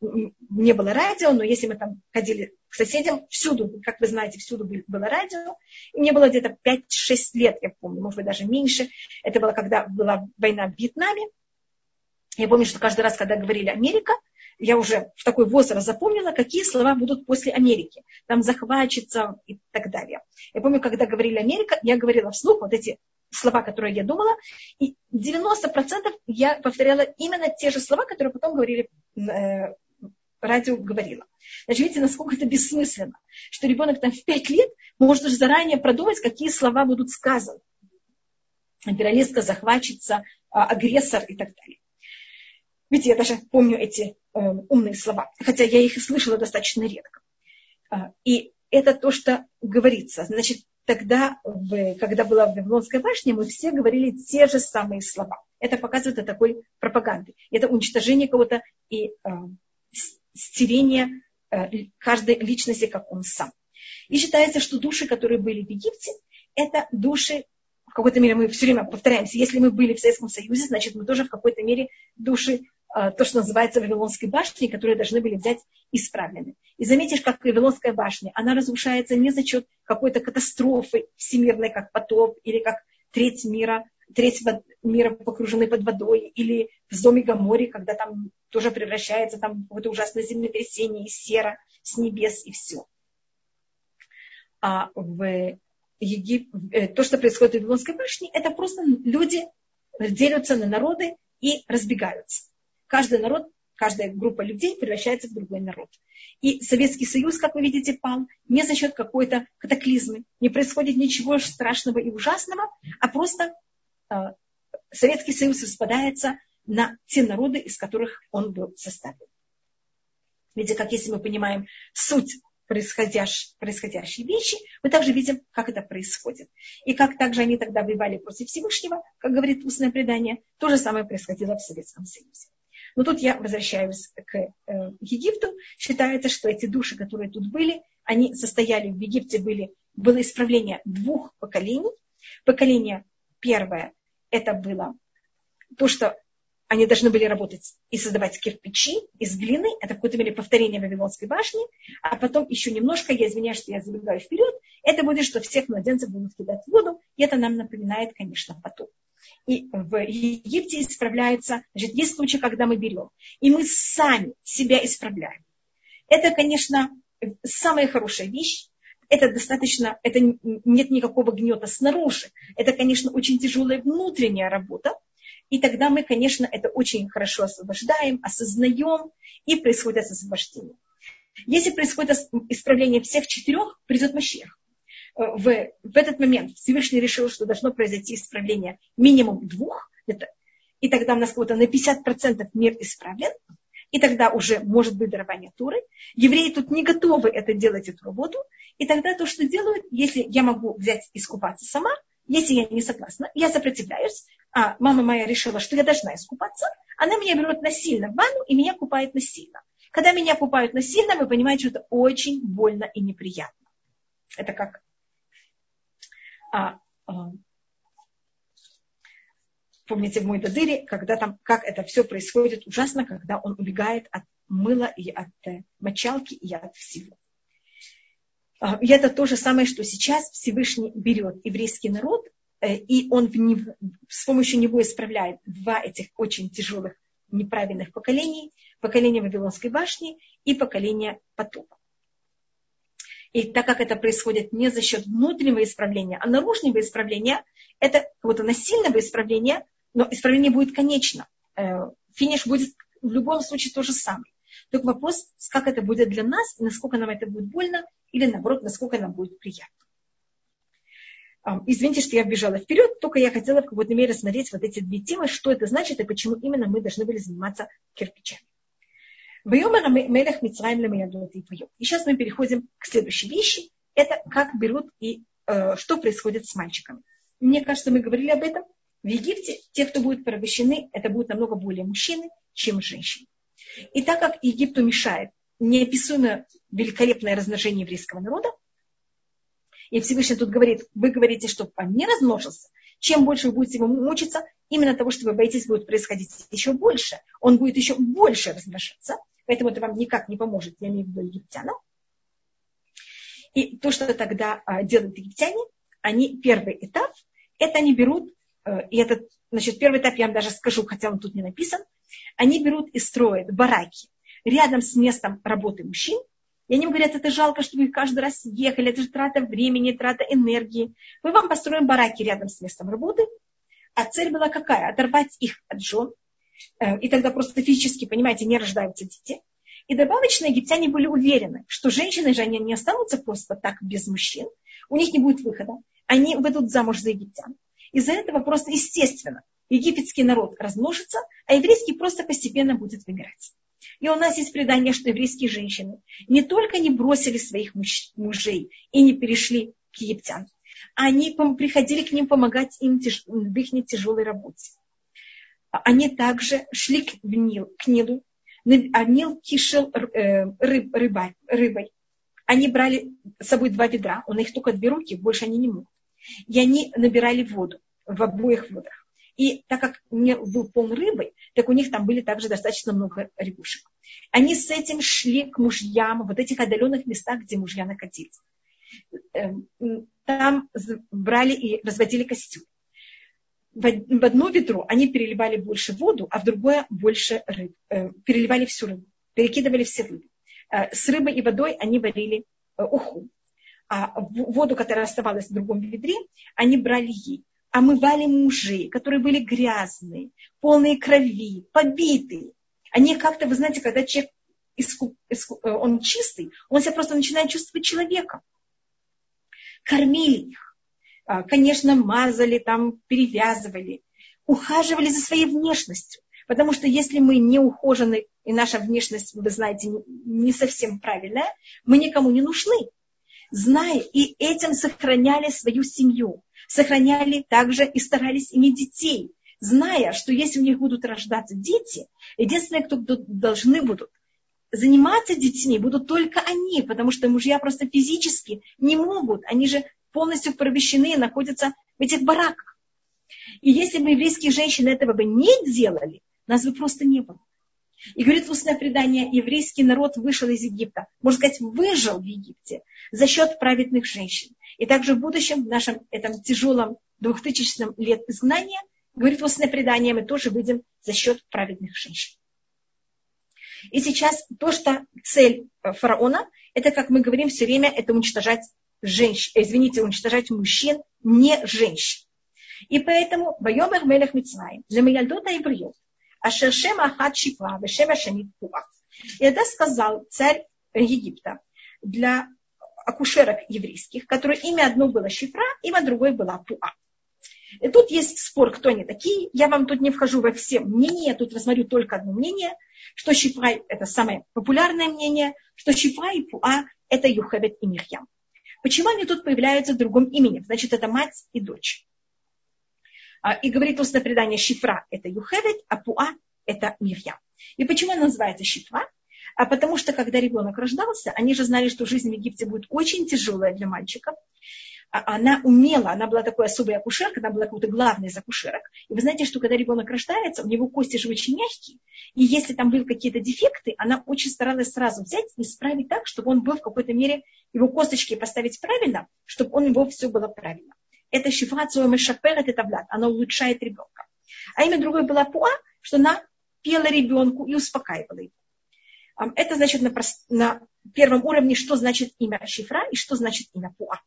S1: не было радио, но если мы там ходили к соседям, всюду, как вы знаете, всюду было радио. И мне было где-то пять-шесть лет, я помню, может быть, даже меньше. Это было, когда была война в Вьетнаме. Я помню, что каждый раз, когда говорили «Америка», я уже в такой возраст запомнила, какие слова будут после Америки. Там захватчица и так далее. Я помню, когда говорили «Америка», я говорила вслух вот эти слова, которые я думала, и девяносто процентов я повторяла именно те же слова, которые потом говорили, э, радио говорило. Значит, видите, насколько это бессмысленно, что ребенок там в пять лет может уже заранее продумать, какие слова будут сказаны. Империалистка, захватчица, агрессор и так далее. Видите, я даже помню эти э, умные слова, хотя я их слышала достаточно редко. И это то, что говорится. Значит, тогда, в, когда была Вавилонская башня, мы все говорили те же самые слова. Это показывает о такой пропаганде. Это уничтожение кого-то и э, стерение э, каждой личности, как он сам. И считается, что души, которые были в Египте, это души, в какой-то мере мы все время повторяемся, если мы были в Советском Союзе, значит, мы тоже в какой-то мере души, э, то, что называется Вавилонской башней, которые должны были взять исправлены. И заметишь, как Вавилонская башня, она разрушается не за счет какой-то катастрофы всемирной, как потоп, или как треть мира, треть мира погружены под водой, или в Содоме и Гоморе, когда там тоже превращается там какое-то ужасное землетрясение, и сера с небес, и все. А в Егип... то, что происходит в Вавилонской башне, это просто люди делятся на народы и разбегаются. Каждый народ, каждая группа людей превращается в другой народ. И Советский Союз, как вы видите, пал не за счет какой-то катаклизмы. Не происходит ничего страшного и ужасного, а просто э, Советский Союз распадается на те народы, из которых он был составлен. Видите, как если мы понимаем суть происходящей, происходящей вещи, мы также видим, как это происходит. И как также они тогда воевали против Всевышнего, как говорит устное предание, то же самое происходило в Советском Союзе. Но тут я возвращаюсь к э, Египту. Считается, что эти души, которые тут были, они состояли в Египте, были, было исправление двух поколений. Поколение первое, это было то, что они должны были работать и создавать кирпичи из глины. Это в какой-то мере повторение Вавилонской башни. А потом еще немножко, я извиняюсь, что я забегаю вперед, это будет, что всех младенцев будут кидать в воду. И это нам напоминает, конечно, потоп. И в Египте исправляется, значит, есть случаи, когда мы берем, и мы сами себя исправляем. Это, конечно, самая хорошая вещь. Это достаточно, это нет никакого гнета снаружи. Это, конечно, очень тяжелая внутренняя работа. И тогда мы, конечно, это очень хорошо освобождаем, осознаем, и происходит освобождение. Если происходит исправление всех четырех, придет Машиах. В, в этот момент Всевышний решил, что должно произойти исправление минимум двух, это, и тогда у нас кого-то на пятьдесят процентов мир исправлен, и тогда уже может быть дарование Торы. Евреи тут не готовы это делать, эту работу, и тогда то, что делают, если я могу взять и искупаться сама, если я не согласна, я сопротивляюсь, а мама моя решила, что я должна искупаться, она меня берет насильно в ванну и меня купает насильно. Когда меня купают насильно, вы понимаете, что это очень больно и неприятно. Это как... А, а, помните в Мойдадыре, когда там, как это все происходит ужасно, когда он убегает от мыла и от э, мочалки и от всего. А, и это то же самое, что сейчас Всевышний берет еврейский народ, э, и он в него, с помощью него исправляет два этих очень тяжелых неправильных поколений, поколение Вавилонской башни и поколение потопа. И так как это происходит не за счет внутреннего исправления, а наружного исправления, это какого-то насильного исправления, но исправление будет конечно. Финиш будет в любом случае то же самое. Только вопрос, как это будет для нас, насколько нам это будет больно, или наоборот, насколько нам будет приятно. Извините, что я вбежала вперед, только я хотела в какой-то мере смотреть вот эти две темы, что это значит и почему именно мы должны были заниматься кирпичами. И сейчас мы переходим к следующей вещи. Это как берут и э, что происходит с мальчиками. Мне кажется, мы говорили об этом. В Египте те, кто будут порабощены, это будут намного более мужчины, чем женщины. И так как Египту мешает неописуемое великолепное размножение еврейского народа, и Всевышний тут говорит, вы говорите, чтобы он не размножился, чем больше вы будете ему мучиться, именно того, что вы боитесь, будет происходить еще больше. Он будет еще больше размножаться, поэтому это вам никак не поможет, я имею в виду египтянам. И то, что тогда а, делают египтяне, они, первый этап, это они берут, э, и этот, значит, первый этап я вам даже скажу, хотя он тут не написан, они берут и строят бараки рядом с местом работы мужчин. И они говорят, это жалко, что вы каждый раз ехали, это же трата времени, трата энергии. Мы вам построим бараки рядом с местом работы. А цель была какая? Оторвать их от жен. И тогда просто физически, понимаете, не рождаются дети. И добавочно египтяне были уверены, что женщины же они не останутся просто так без мужчин. У них не будет выхода. Они выйдут замуж за египтян. Из-за этого просто естественно египетский народ размножится, а еврейский просто постепенно будет вымирать. И у нас есть предание, что еврейские женщины не только не бросили своих муж, мужей и не перешли к египтянам, они приходили к ним помогать им тяж, в их тяжелой работе. Они также шли к, Нил, к Нилу, а Нил кишел э, рыб, рыба, рыбой. Они брали с собой два ведра, у них только две руки, больше они не могут. И они набирали воду в обоих водах. И так как не был полон рыбой, так у них там были также достаточно много рыбушек. Они с этим шли к мужьям в вот этих отдаленных местах, где мужья находились. Там брали и разводили костер. В одно ведро они переливали больше воду, а в другое больше рыб. Переливали всю рыбу, перекидывали все рыбы. С рыбой и водой они варили уху. А воду, которая оставалась в другом ведре, они брали ей. Омывали мужей, которые были грязные, полные крови, побитые. Они как-то, вы знаете, когда человек иску, иску, он чистый, он себя просто начинает чувствовать человеком. Кормили их. Конечно, мазали, там, перевязывали. Ухаживали за своей внешностью. Потому что если мы не ухожены, и наша внешность, вы знаете, не совсем правильная, мы никому не нужны. Зная, и этим сохраняли свою семью. Сохраняли также и старались иметь детей, зная, что если у них будут рождаться дети, единственное, кто должны будут заниматься детьми, будут только они, потому что мужья просто физически не могут, они же полностью порабощены и находятся в этих бараках. И если бы еврейские женщины этого бы не делали, нас бы просто не было. И говорит устное предание, еврейский народ вышел из Египта, можно сказать, выжил в Египте за счет праведных женщин. И также в будущем, в нашем этом тяжелом двухтысячном лет изгнания, говорит устное предание, мы тоже выйдем за счет праведных женщин. И сейчас то, что цель фараона, это, как мы говорим все время, это уничтожать женщин, извините, уничтожать мужчин, не женщин. И поэтому, «Вайомер мелех Мицраим, лемиялдот аивриот, ашер шем ахат шипра, вешем ашенит пуа». И это сказал царь Египта для акушерок еврейских, которые имя одно было Шифра, имя другое было Пуа. И тут есть спор, кто они такие. Я вам тут не вхожу во все мнения, я тут рассмотрю только одно мнение, что Шифра – это самое популярное мнение, что Шифра и Пуа – это Йохевед и Мирьям. Почему они тут появляются другим именем? Значит, это мать и дочь. И говорит устное предание, Шифра – это Йохевед, а Пуа – это Мирьям. И почему она называется Шифра? А потому что, когда ребенок рождался, они же знали, что жизнь в Египте будет очень тяжелая для мальчиков. Она умела, она была такой особой акушеркой, она была какой-то главной из акушерок. И вы знаете, что когда ребенок рождается, у него кости же очень мягкие. И если там были какие-то дефекты, она очень старалась сразу взять и исправить так, чтобы он был в какой-то мере, его косточки поставить правильно, чтобы у него все было правильно. Это Шифра Цоэм Шапер, это таблат, она улучшает ребенка. А имя другое было Пуа, что она пела ребенку и успокаивала его. Это значит на, прост... на первом уровне, что значит имя Шифра и что значит имя Пуа.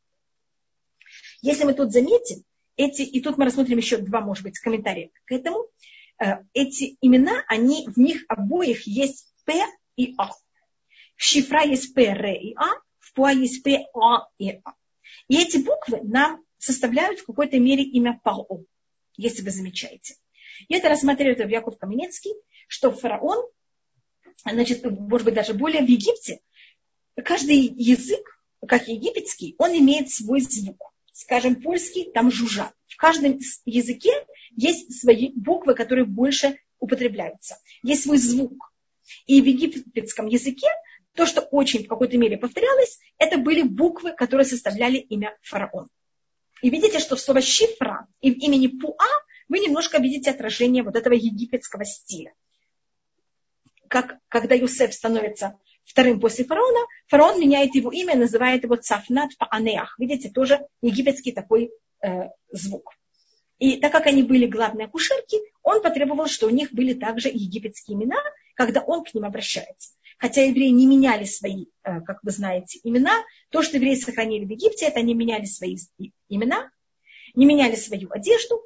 S1: Если мы тут заметим, эти, и тут мы рассмотрим еще два, может быть, комментария к этому, эти имена, они, в них обоих есть П и А. В Шифра есть П, Р и А, в Пуа есть П, А и А. И эти буквы нам составляют в какой-то мере имя Паро, если вы замечаете. И это рассматривает Яков Каменецкий, что фараон, значит, может быть, даже более в Египте, каждый язык, как египетский, он имеет свой звук. Скажем, польский, там жужжат. В каждом языке есть свои буквы, которые больше употребляются. Есть свой звук. И в египетском языке то, что очень в какой-то мере повторялось, это были буквы, которые составляли имя фараон. И видите, что в слове Шифра и в имени Пуа вы немножко видите отражение вот этого египетского стиля. Как когда Йосеф становится вторым после фараона, фараон меняет его имя, называет его Цафнат Паанеах. Видите, тоже египетский такой э, звук. И так как они были главные акушерки, он потребовал, что у них были также египетские имена, когда он к ним обращается. Хотя евреи не меняли свои, э, как вы знаете, имена, то, что евреи сохранили в Египте, это они меняли свои имена, не меняли свою одежду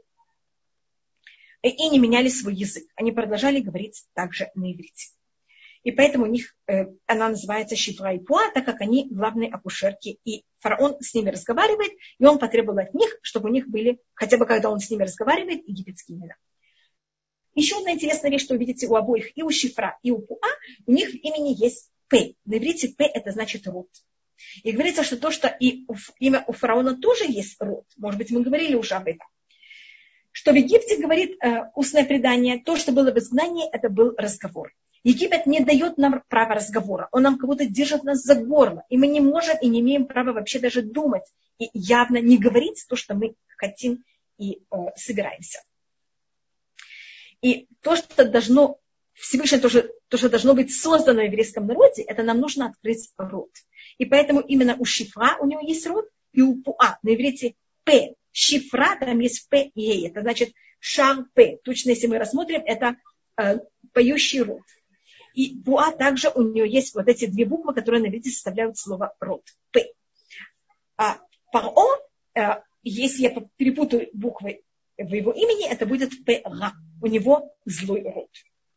S1: и не меняли свой язык. Они продолжали говорить также на иврите. И поэтому у них э, она называется Шифра и Пуа, так как они главные акушерки. И фараон с ними разговаривает, и он потребовал от них, чтобы у них были, хотя бы когда он с ними разговаривает, египетские имена. Еще одна интересная вещь, что вы видите у обоих, и у Шифра, и у Пуа, у них в имени есть П. На иврите П это значит род. И говорится, что то, что и имя у фараона тоже есть род. Может быть, мы говорили уже об этом. Что в Египте, говорит э, устное предание, то, что было в изгнании, это был разговор. Египет не дает нам права разговора. Он нам как будто держит нас за горло. И мы не можем и не имеем права вообще даже думать. И явно не говорить то, что мы хотим и э, собираемся. И то, что должно, Всевышнее, то, что, то, что должно быть создано в еврейском народе, это нам нужно открыть рот. И поэтому именно у Шифра у него есть рот, и у Пуа на иврите П. Шифра, там есть П и Е. Это значит шар П. Точно, если мы рассмотрим, это э, поющий рот. И Пуа также у нее есть вот эти две буквы, которые на иврите составляют слово рот. П. А Паро, э, если я перепутаю буквы в его имени, это будет П-Ра. У него злой рот.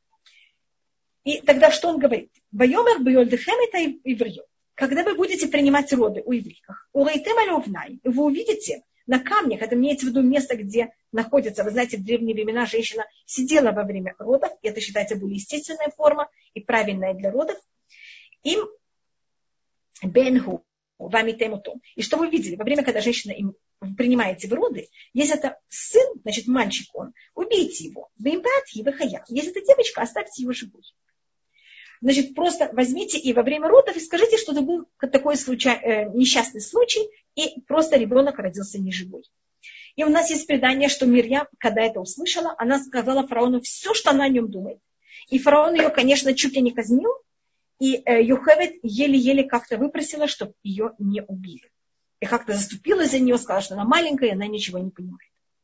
S1: И тогда что он говорит? Вайомер бьёльдехем это ивриё. Когда вы будете принимать роды у евреев, урейтем алёвнай, вы увидите на камнях, это имеется в виду место, где находится, вы знаете, в древние времена женщина сидела во время родов, и это считается более естественная форма и правильная для родов. Им бенгу вами темутом. И что вы видели? Во время, когда женщина им принимаете в роды, если это сын, значит мальчик он, убейте его. Если это девочка, оставьте его живой. Значит, просто возьмите и во время родов и скажите, что это был такой случай, э, несчастный случай, и просто ребенок родился неживой. И у нас есть предание, что Мирьям, когда это услышала, она сказала фараону все, что она о нем думает. И фараон ее, конечно, чуть ли не казнил, и э, Йохевед еле-еле как-то выпросила, чтобы ее не убили. И как-то заступилась за нее, сказала, что она маленькая, и она ничего не понимает.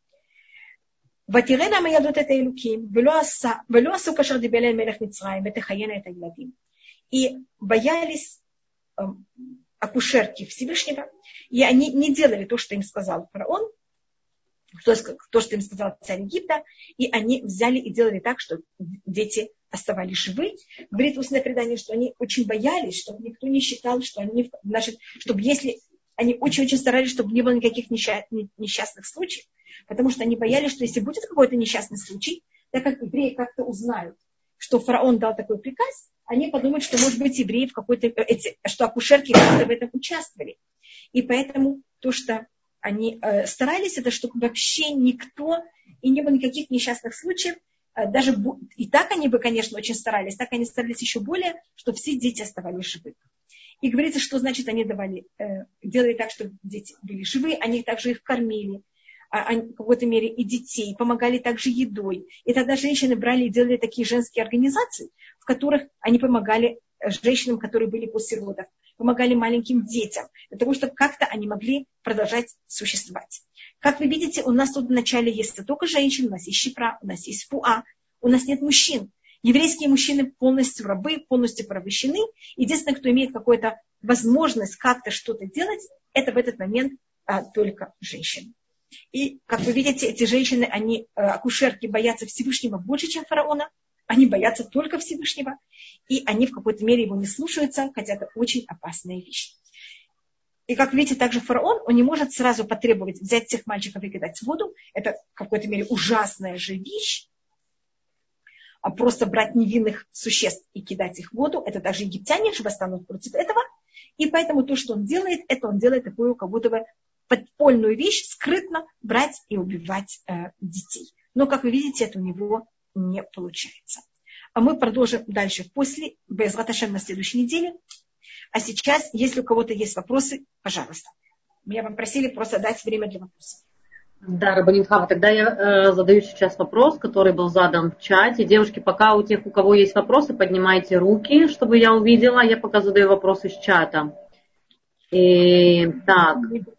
S1: ותראה למה ילדות את האלוקים, ולא עשו כאשר דיבר אליהם מלך מצרים, ותחיינה את הילדים. И боялись э, акушерки Всевышнего, и они не делали то, что им сказал фараон, то, то, что им сказал царь Египта, и они взяли и делали так, что дети оставались живы. Говорит устное предание, что они очень боялись, чтобы никто не считал, что они, значит, чтобы если они очень-очень старались, чтобы не было никаких несчастных случаев, потому что они боялись, что если будет какой-то несчастный случай, так как евреи как-то узнают, что фараон дал такой приказ, они подумают, что, может быть, евреи в какой-то, эти, что акушерки как-то в этом участвовали. И поэтому то, что они э, старались, это чтобы вообще никто, и не было никаких несчастных случаев, э, даже и так они бы, конечно, очень старались, так они старались еще более, чтобы все дети оставались живы. И говорится, что значит они давали, э, делали так, чтобы дети были живы, они также их кормили, а, в какой-то мере и детей, помогали также едой. И тогда женщины брали и делали такие женские организации, в которых они помогали женщинам, которые были после родов, помогали маленьким детям, для того, чтобы как-то они могли продолжать существовать. Как вы видите, у нас тут вначале есть только женщины, у нас есть шипра, у нас есть пуа, у нас нет мужчин. Еврейские мужчины полностью рабы, полностью порабощены. Единственное, кто имеет какую-то возможность как-то что-то делать, это в этот момент а, только женщины. И, как вы видите, эти женщины, они, акушерки, боятся Всевышнего больше, чем фараона. Они боятся только Всевышнего. И они в какой-то мере его не слушаются, хотя это очень опасная вещь. И, как видите, также фараон, он не может сразу потребовать взять всех мальчиков и кидать в воду. Это в какой-то мере ужасная же вещь. А просто брать невинных существ и кидать их в воду, это даже египтяне же восстанут против этого. И поэтому то, что он делает, это он делает такую, как будто бы подпольную вещь, скрытно брать и убивать э, детей. Но, как вы видите, это у него не получается. А мы продолжим дальше после, Бе'эзрат Ашем, на следующей неделе. А сейчас, если у кого-то есть вопросы, пожалуйста. Меня вам просили просто дать время для вопросов.
S2: Да, Рабанит Хава, тогда я э, задаю сейчас вопрос, который был задан в чате. Девушки, пока у тех, у кого есть вопросы, поднимайте руки, чтобы я увидела. Я пока задаю вопросы из чата. И, так,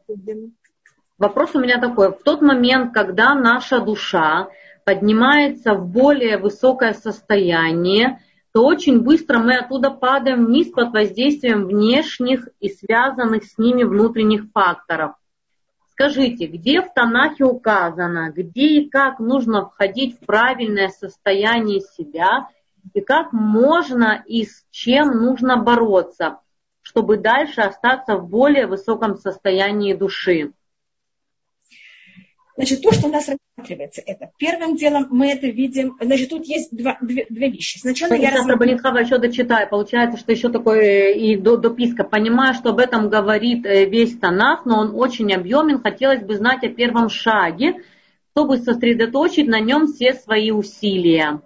S2: вопрос у меня такой. В тот момент, когда наша душа поднимается в более высокое состояние, то очень быстро мы оттуда падаем вниз под воздействием внешних и связанных с ними внутренних факторов. Скажите, где в Танахе указано, где и как нужно входить в правильное состояние себя, и как можно и с чем нужно бороться, чтобы дальше остаться в более высоком состоянии души?
S1: Значит, то, что у нас рассматривается, это первым делом мы это видим. Значит, тут есть два, две, две вещи. Сначала я рассматриваю...
S2: Рабанит Хава еще дочитаю. Получается, что еще такое и дописка. Понимаю, что об этом говорит весь Танах, но он очень объемен. Хотелось бы знать о первом шаге, чтобы сосредоточить на нем все свои усилия.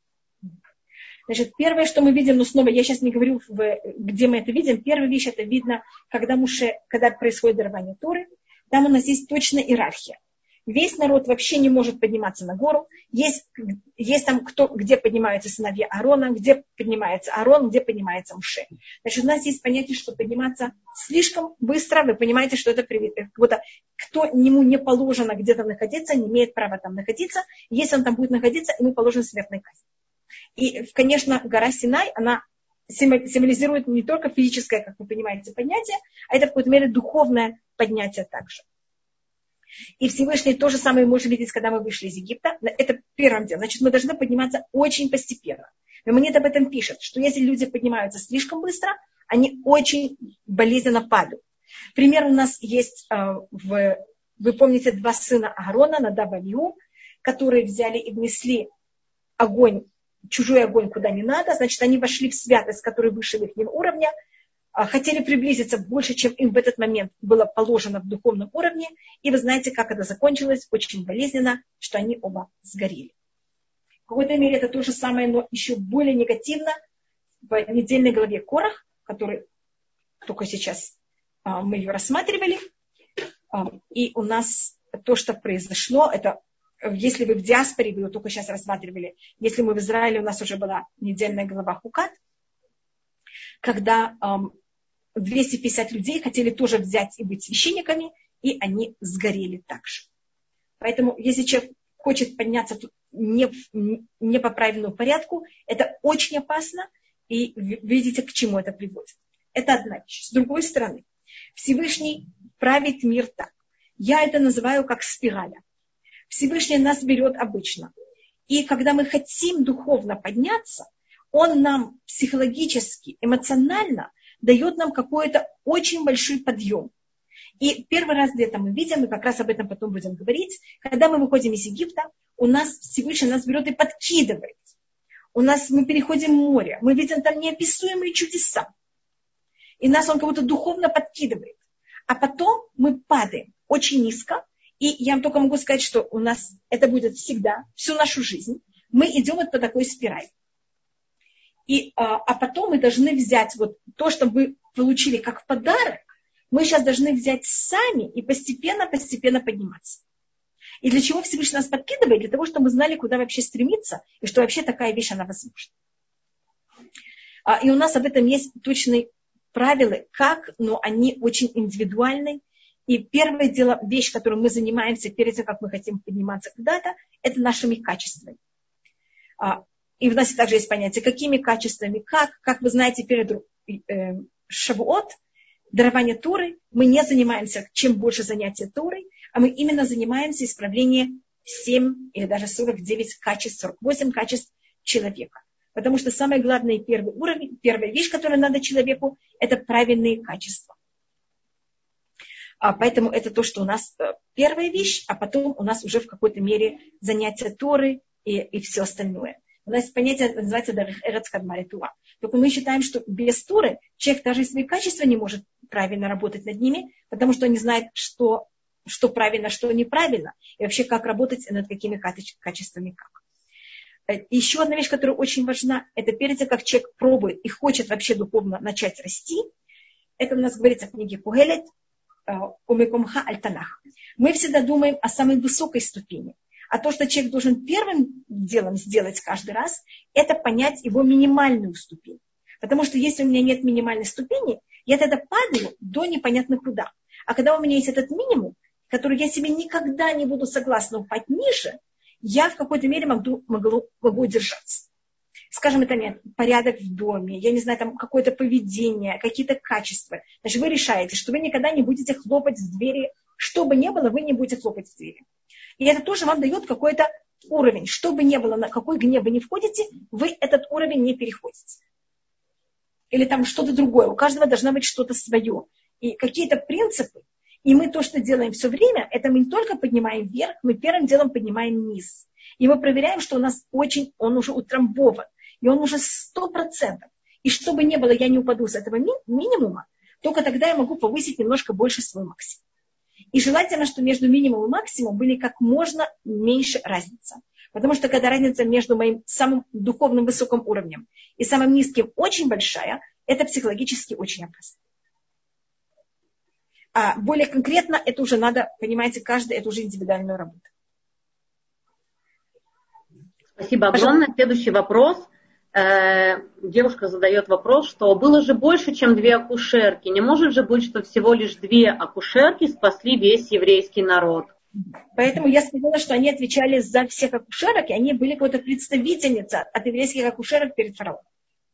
S1: Значит, первое, что мы видим, но снова, я сейчас не говорю, где мы это видим. Первая вещь, это видно, когда, Муше, когда происходит дарование Торы. Там у нас есть точно иерархия. Весь народ вообще не может подниматься на гору. Есть, есть там, кто, где поднимаются сыновья Аарона, где поднимается Аарон, где поднимается Муше. Значит, у нас есть понятие, что подниматься слишком быстро. Вы понимаете, что это как будто кто ему не положено где-то находиться, не имеет права там находиться. Если он там будет находиться, ему положена смертная казнь. И, конечно, гора Синай, она символизирует не только физическое, как вы понимаете, поднятие, а это в какой-то мере духовное поднятие также. И Всевышний то же самое можем видеть, когда мы вышли из Египта. Это первым делом. Значит, мы должны подниматься очень постепенно. Мемонит об этом пишет, что если люди поднимаются слишком быстро, они очень болезненно падают. Пример у нас есть, в, вы помните, два сына Аарона, Надав и Авиу, которые взяли и внесли огонь, чужой огонь куда не надо. Значит, они вошли в святость, которая выше их уровня, хотели приблизиться больше, чем им в этот момент было положено в духовном уровне. И вы знаете, как это закончилось, очень болезненно, что они оба сгорели. В какой-то мере это то же самое, но еще более негативно в недельной главе Корах, который только сейчас а, мы ее рассматривали. А, и у нас то, что произошло, это если вы в диаспоре, вы ее только сейчас рассматривали, если мы в Израиле, у нас уже была недельная глава Хукат, когда а, двести пятьдесят людей хотели тоже взять и быть священниками, и они сгорели также. Поэтому, если человек хочет подняться не, не по правильному порядку, это очень опасно, и видите, к чему это приводит. Это одна вещь. С другой стороны, Всевышний правит мир так. Я это называю как спираля. Всевышний нас берет обычно. И когда мы хотим духовно подняться, он нам психологически, эмоционально дает нам какой-то очень большой подъем. И первый раз где-то мы видим, и как раз об этом потом будем говорить, когда мы выходим из Египта, у нас Всевышний нас берет и подкидывает. У нас мы переходим море, мы видим там неописуемые чудеса. И нас он как будто духовно подкидывает. А потом мы падаем очень низко. И я вам только могу сказать, что у нас это будет всегда, всю нашу жизнь. Мы идем вот по такой спирали. И, а, а потом мы должны взять вот то, что мы получили как подарок, мы сейчас должны взять сами и постепенно-постепенно подниматься. И для чего Всевышний нас подкидывает? Для того, чтобы мы знали, куда вообще стремиться, и что вообще такая вещь, она возможна. А, и у нас об этом есть точные правила, как, но они очень индивидуальны. И первое дело, вещь, которой мы занимаемся перед тем, как мы хотим подниматься куда-то, это нашими качествами. А, и у нас также есть понятие, какими качествами, как, как вы знаете, перед э, Шавуот, дарование Торы, мы не занимаемся, чем больше занятия Торой, а мы именно занимаемся исправлением семь или даже сорок девять качеств, сорок восемь качеств человека. Потому что самое главное, первый уровень, первая вещь, которая надо человеку, это правильные качества. А поэтому это то, что у нас первая вещь, а потом у нас уже в какой-то мере занятия Торы и, и все остальное. У нас понятие называется «Эрец Кадма Тура». Только мы считаем, что без Торы человек даже свои качества не может правильно работать над ними, потому что он не знает, что, что правильно, что неправильно, и вообще как работать над какими качествами как. И еще одна вещь, которая очень важна, это перед тем, как человек пробует и хочет вообще духовно начать расти, это у нас говорится в книге Кугелет, «Умекомха аль-Танах». Мы всегда думаем о самой высокой ступени. А то, что человек должен первым делом сделать каждый раз, это понять его минимальную ступень. Потому что если у меня нет минимальной ступени, я тогда падаю до непонятно куда. А когда у меня есть этот минимум, который я себе никогда не буду согласна упасть ниже, я в какой-то мере могу, могу, могу держаться. Скажем, это нет, порядок в доме, я не знаю, там какое-то поведение, какие-то качества. Значит, вы решаете, что вы никогда не будете хлопать в двери, что бы ни было, вы не будете хлопать в двери. И это тоже вам дает какой-то уровень. Что бы ни было, на какой гнев вы не входите, вы этот уровень не переходите. Или там что-то другое. У каждого должно быть что-то свое. И какие-то принципы. И мы то, что делаем все время, это мы не только поднимаем вверх, мы первым делом поднимаем низ. И мы проверяем, что у нас очень, он уже утрамбован. И он уже сто процентов. И что бы ни было, я не упаду с этого ми- минимума, только тогда я могу повысить немножко больше свой максимум. И желательно, что между минимумом и максимумом были как можно меньше разница. Потому что когда разница между моим самым духовным высоким уровнем и самым низким очень большая, это психологически очень опасно. А более конкретно, это уже надо, понимаете, каждый, это уже индивидуальная работа.
S2: Спасибо огромное. Следующий вопрос. Девушка задает вопрос, что было же больше, чем две акушерки. Не может же быть, что всего лишь две акушерки спасли весь еврейский народ.
S1: Поэтому я сказала, что они отвечали за всех акушерок, и они были какой-то представительница от еврейских акушерок перед фараоном.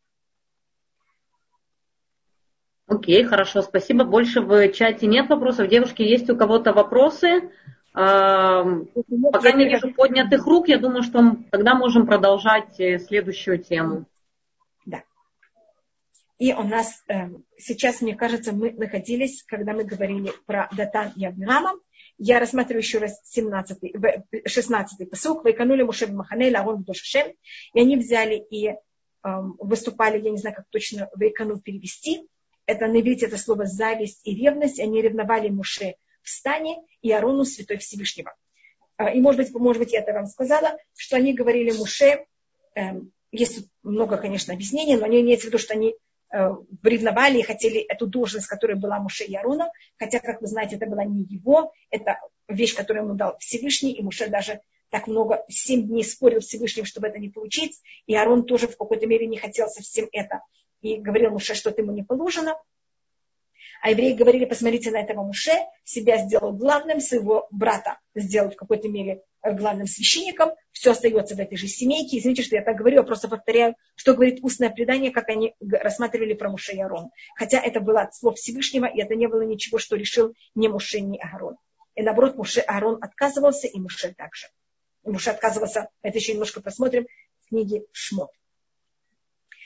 S2: Окей, хорошо, спасибо. Больше в чате нет вопросов. Девушки, есть у кого-то вопросы? Пока не вижу поднятых рук, я думаю, что тогда можем продолжать следующую тему.
S1: Да. И у нас э, сейчас, мне кажется, мы находились, когда мы говорили про Датан и Авирама. Я рассматриваю еще раз семнадцатый, шестнадцатый пасук. «Вайканули Моше б'махане лаарон кдош Ашем». И они взяли и э, выступали, я не знаю, как точно «вайкану» перевести. Это на иврите это слово «зависть» и «ревность». Они ревновали Моше в стане и Аарону, святой Всевышнего. И, может быть, может быть, я это вам сказала, что они говорили Моше, э, есть много, конечно, объяснений, но они имеются в виду, что они э, ревновали и хотели эту должность, которая была Моше и Аарона, хотя, как вы знаете, это была не его, это вещь, которую ему дал Всевышний, и Моше даже так много, семь дней спорил с Всевышним, чтобы это не получить, и Аарон тоже в какой-то мере не хотел совсем это, и говорил Моше, что это ему не положено. А евреи говорили, посмотрите на этого Моше, себя сделал главным, своего брата сделал в какой-то мере главным священником, все остается в этой же семейке. Извините, что я так говорю, я просто повторяю, что говорит устное предание, как они рассматривали про Моше и Аарон. Хотя это было от слов Всевышнего, и это не было ничего, что решил ни Моше, ни Аарон. И наоборот, Моше, Аарон отказывался, и Моше также. И Моше отказывался, это еще немножко посмотрим в книге Шмот.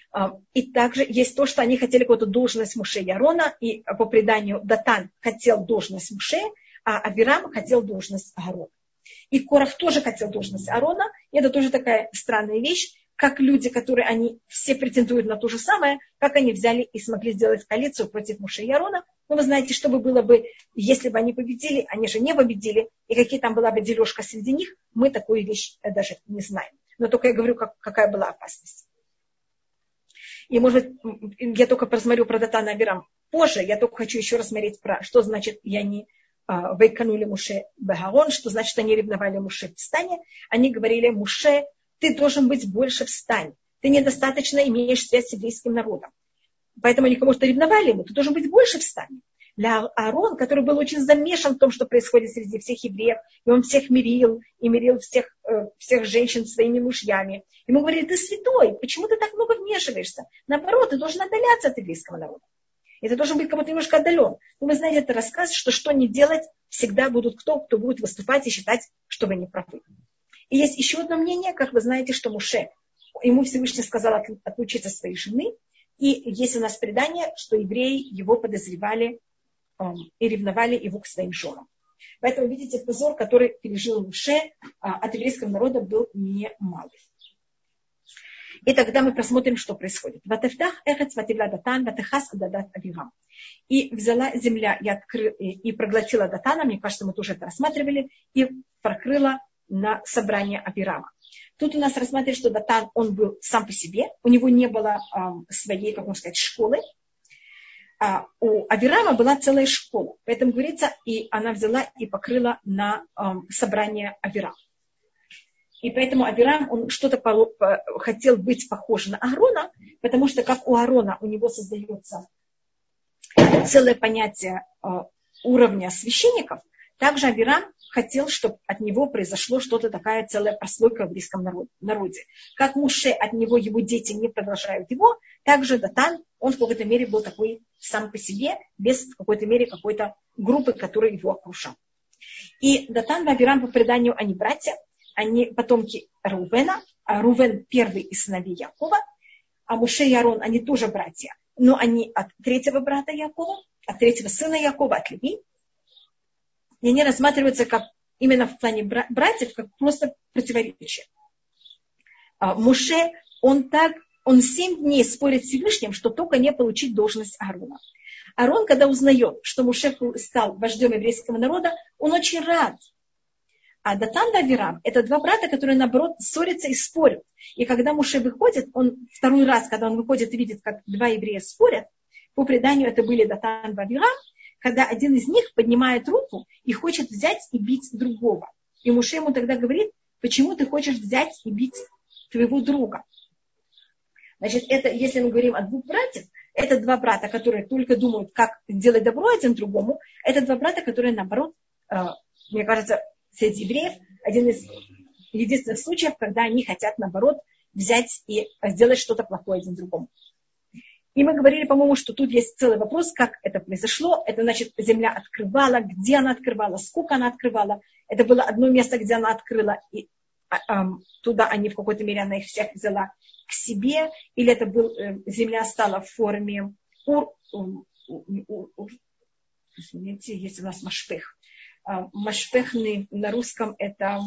S1: И также есть то, что они хотели какую-то должность Моше и Аарона, и по преданию Датан хотел должность Моше, а Авирам хотел должность Аарона. И Корах тоже хотел должность Аарона, и это тоже такая странная вещь, как люди, которые они все претендуют на то же самое, как они взяли и смогли сделать коалицию против Моше и Аарона. Но вы знаете, что бы было бы, если бы они победили, они же не победили, и какие там была бы дележка среди них, мы такую вещь даже не знаем. Но только я говорю, как, какая была опасность. И, может быть, я только просмотрю про Датана и Авирам позже, я только хочу еще рассмотреть про, что значит «я не вейканули Моше бегарон», что значит «они ревновали Моше в стане». Они говорили: «Моше, ты должен быть больше в стане, ты недостаточно имеешь связь с еврейским народом». Поэтому они кому-то ревновали ему, ты должен быть больше в стане. Для Аарона, который был очень замешан в том, что происходит среди всех евреев, и он всех мирил, и мирил всех, всех женщин своими мужьями. Ему говорили: ты святой, почему ты так много вмешиваешься? Наоборот, ты должен отдаляться от еврейского народа. И ты должен быть кому-то немножко отдален. Но вы знаете, это рассказ, что что не делать, всегда будут кто, кто будет выступать и считать, что вы не правы. И есть еще одно мнение, как вы знаете, что Моше, ему Всевышний сказал отлучиться от своей жены, и есть у нас предание, что евреи его подозревали и ревновали его к своим женам. Поэтому, видите, позор, который пережил Моше от еврейского народа, был немалый. И тогда мы посмотрим, что происходит. И взяла земля и, откры... и проглотила Датана, мне кажется, мы тоже это рассматривали, и прокрыла на собрание Авирама. Тут у нас рассматривается, что Датан, он был сам по себе, у него не было эм, своей, как можно сказать, школы. А у Авирама была целая школа. Поэтому говорится, и она взяла и покрыла на эм, собрание Авирама. И поэтому Авирам, он что-то по, по, хотел быть похож на Аарона, потому что как у Аарона у него создается целое понятие э, уровня священников, также Авирам хотел, чтобы от него произошло что-то такая целая прослойка в еврейском народе. Как Моше от него, его дети не продолжают его, также Датан, он в какой-то мере был такой сам по себе, без в какой-то мере какой-то группы, которая его окружала. И Датан и Авирам по преданию, они братья, они потомки Рувена, а Рувен первый из сыновей Якова, а Моше и Аарон, они тоже братья, но они от третьего брата Якова, от третьего сына Якова, от Леви. И они рассматриваются как именно в плане братьев, как просто противоречие. Моше, он так, он семь дней спорит с Всевышним, что только не получить должность Аарона. Аарон, когда узнает, что Моше стал вождем еврейского народа, он очень рад. А Датан и Авирам – это два брата, которые, наоборот, ссорятся и спорят. И когда Моше выходит, он второй раз, когда он выходит и видит, как два еврея спорят, по преданию это были Датан и Авирам, когда один из них поднимает руку и хочет взять и бить другого. И Моше ему тогда говорит: почему ты хочешь взять и бить твоего друга? Значит, это, если мы говорим о двух братьях, это два брата, которые только думают, как делать добро один другому. Это два брата, которые, наоборот, мне кажется, среди евреев один из единственных случаев, когда они хотят, наоборот, взять и сделать что-то плохое один другому. И мы говорили, по-моему, что тут есть целый вопрос, как это произошло. Это значит, земля открывала, где она открывала, сколько она открывала. Это было одно место, где она открыла, и а, а, туда они в какой-то мере, она их всех взяла к себе. Или это был, э, земля стала в форме ур, ур, ур, ур, извините, есть у нас машпех. А, машпехный на русском это...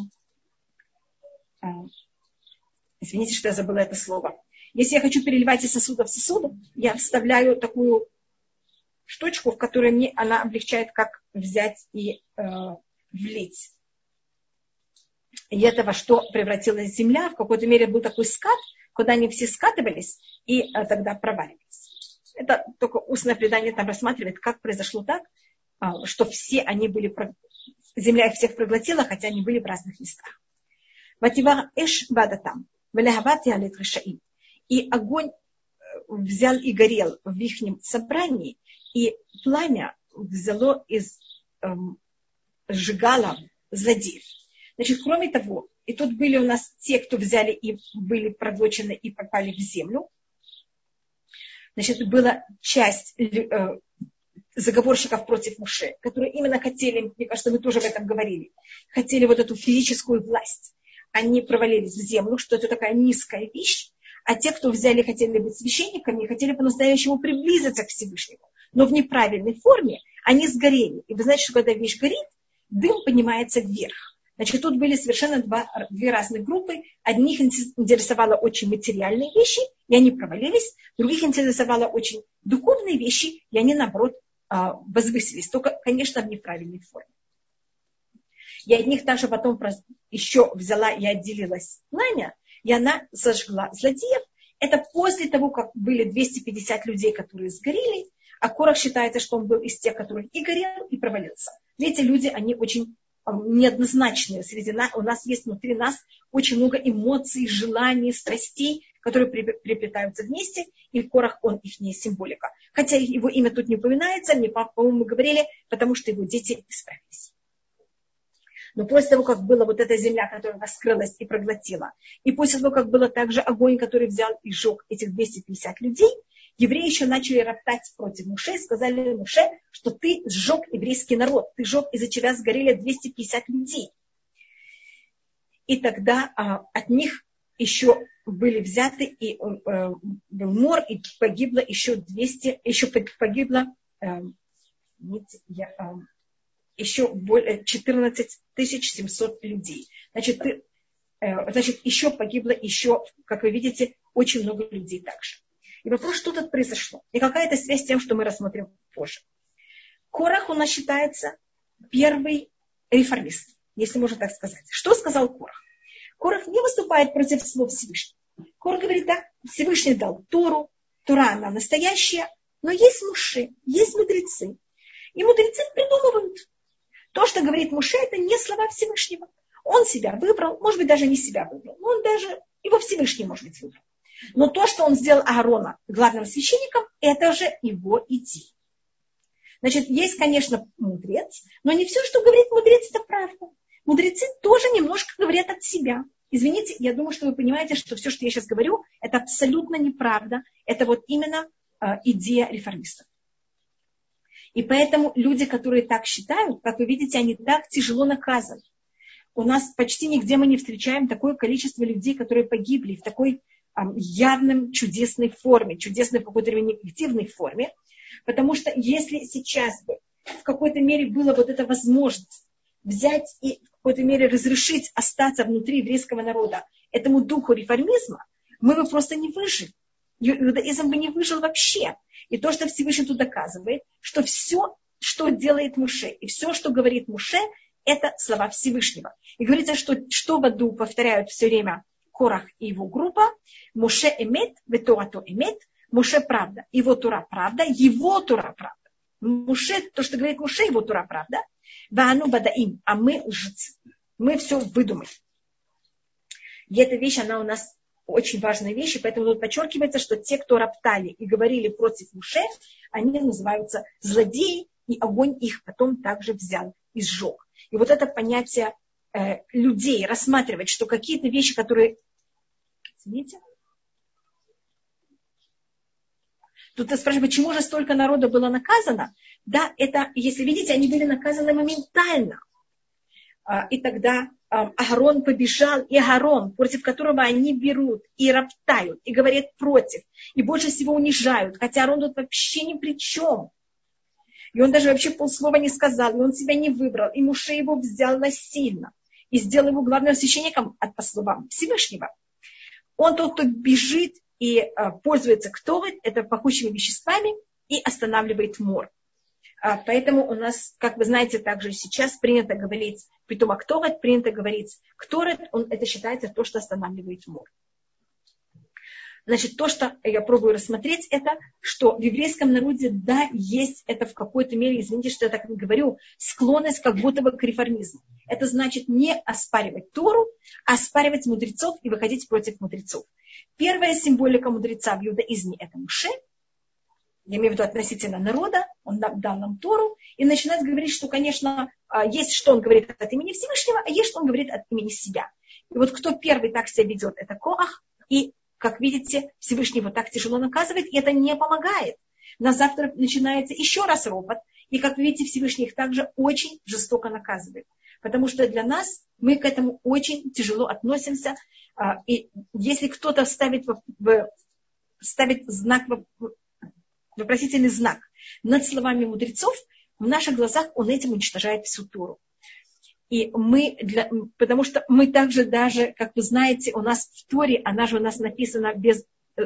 S1: А, извините, что я забыла это слово. Если я хочу переливать из сосуда в сосуд, я вставляю такую штучку, в которой мне она облегчает, как взять и э, влить. И это во что превратилась земля. В какой-то мере был такой скат, куда они все скатывались и э, тогда проваливались. Это только устное предание там рассматривает, как произошло так, э, что все они были, земля их всех проглотила, хотя они были в разных местах. Вативар эш бадатам, велехават ялет решаим. И огонь взял и горел в их собрании, и пламя взяло и эм, сжигало злодеев. Значит, кроме того, и тут были у нас те, кто взяли и были проглочены и попали в землю. Значит, была часть э, заговорщиков против Моше, которые именно хотели, мне кажется, мы тоже об этом говорили, хотели вот эту физическую власть. Они провалились в землю, что это такая низкая вещь. А те, кто взяли, хотели быть священниками, хотели по-настоящему приблизиться к Всевышнему, но в неправильной форме, они сгорели. И вы знаете, что когда вещь горит, дым поднимается вверх. Значит, тут были совершенно два, две разные группы. Одних интересовало очень материальные вещи, и они провалились. Других интересовало очень духовные вещи, и они, наоборот, возвысились. Только, конечно, в неправильной форме. И от них также потом еще взяла и отделилась пламя, и она сожгла злодеев. Это после того, как были двести пятьдесят людей, которые сгорели, а Корах считается, что он был из тех, которые и горел, и провалился. Эти люди, они очень неоднозначные. Среди нас, у нас есть внутри нас очень много эмоций, желаний, страстей, которые приплетаются вместе, и Корах, он их не символика. Хотя его имя тут не упоминается, мне, по-моему, мы говорили, потому что его дети исправились. Но после того, как была вот эта земля, которая раскрылась и проглотила, и после того, как был также огонь, который взял и сжег этих двести пятьдесят людей, евреи еще начали роптать против Моше, сказали Моше, что ты сжег еврейский народ, ты сжег, из-за тебя сгорели двести пятьдесят людей. И тогда а, от них еще были взяты, и э, был мор, и погибло еще двести, еще погибло э, я, э, еще более четырнадцать тысяч семьсот людей. Значит, ты, э, значит, еще погибло, еще, как вы видите, очень много людей также. И вопрос, что тут произошло? И какая-то связь с тем, что мы рассмотрим позже. Корах у нас считается первый реформист, если можно так сказать. Что сказал Корах? Корах не выступает против слов Всевышнего. Корах говорит, да, Всевышний дал Тору, Тора она настоящая, но есть Моше, есть мудрецы. И мудрецы придумывают. То, что говорит Моше, это не слова Всевышнего. Он себя выбрал, может быть, даже не себя выбрал. Он даже, его Всевышний, может быть, выбрал. Но то, что он сделал Аарона главным священником, это же его идея. Значит, есть, конечно, мудрец, но не все, что говорит мудрец, это правда. Мудрецы тоже немножко говорят от себя. Извините, я думаю, что вы понимаете, что все, что я сейчас говорю, это абсолютно неправда. Это вот именно э, идея реформистов. И поэтому люди, которые так считают, как вы видите, они так тяжело наказаны. У нас почти нигде мы не встречаем такое количество людей, которые погибли в такой э, явной, чудесной форме, чудесной в какой-то негативной форме. Потому что если сейчас бы в какой-то мере была вот эта возможность взять и в какой-то мере разрешить остаться внутри еврейского народа этому духу реформизма, мы бы просто не выжили. Иудаизм бы не выжил вообще. И то, что Всевышний тут доказывает, что все, что делает Моше, и все, что говорит Моше, это слова Всевышнего. И говорится, что, что в аду повторяют все время Корах и его группа, Моше эмет, веторато эмет, Моше правда, его Тора правда, его Тора правда. Моше, то, что говорит Моше, его Тора правда. Ваану бадаим, а мы лжецы. Мы все выдумали. И эта вещь, она у нас очень важная вещь, и поэтому тут подчеркивается, что те, кто роптали и говорили против Моше, они называются злодеи, и огонь их потом также взял и сжег. И вот это понятие э, людей, рассматривать, что какие-то вещи, которые... Извините. Тут ты спрашиваешь, почему же столько народа было наказано? Да, это, если видите, они были наказаны моментально. И тогда Аарон побежал, и Аарон, против которого они берут и роптают, и говорят против, и больше всего унижают, хотя Аарон тут вообще ни при чем. И он даже вообще полслова не сказал, и он себя не выбрал, и Моше его взял насильно, и сделал его главным священником, по словам Всевышнего. Он тот, кто бежит и пользуется ктовет, это пахучими веществами, и останавливает мор. Поэтому у нас, как вы знаете, также сейчас принято говорить, притом ктовет, принято говорить кторет, он, это считается то, что останавливает мор. Значит, то, что я пробую рассмотреть, это, что в еврейском народе, да, есть это в какой-то мере, извините, что я так говорю, склонность как будто бы к реформизму. Это значит не оспаривать Тору, а оспаривать мудрецов и выходить против мудрецов. Первая символика мудреца в иудаизме – это Моше, я имею в виду относительно народа, он дал нам Тору, и начинает говорить, что, конечно, есть, что он говорит от имени Всевышнего, а есть, что он говорит от имени себя. И вот кто первый так себя ведет, это Корах, и, как видите, Всевышний его так тяжело наказывает, и это не помогает. На завтра начинается еще раз ропот, и, как вы видите, Всевышний их также очень жестоко наказывает. Потому что для нас мы к этому очень тяжело относимся. И если кто-то ставит, в, ставит знак, вопросительный знак над словами мудрецов, в наших глазах он этим уничтожает всю Тору. И мы, для, потому что мы также даже, как вы знаете, у нас в Торе, она же у нас написана без,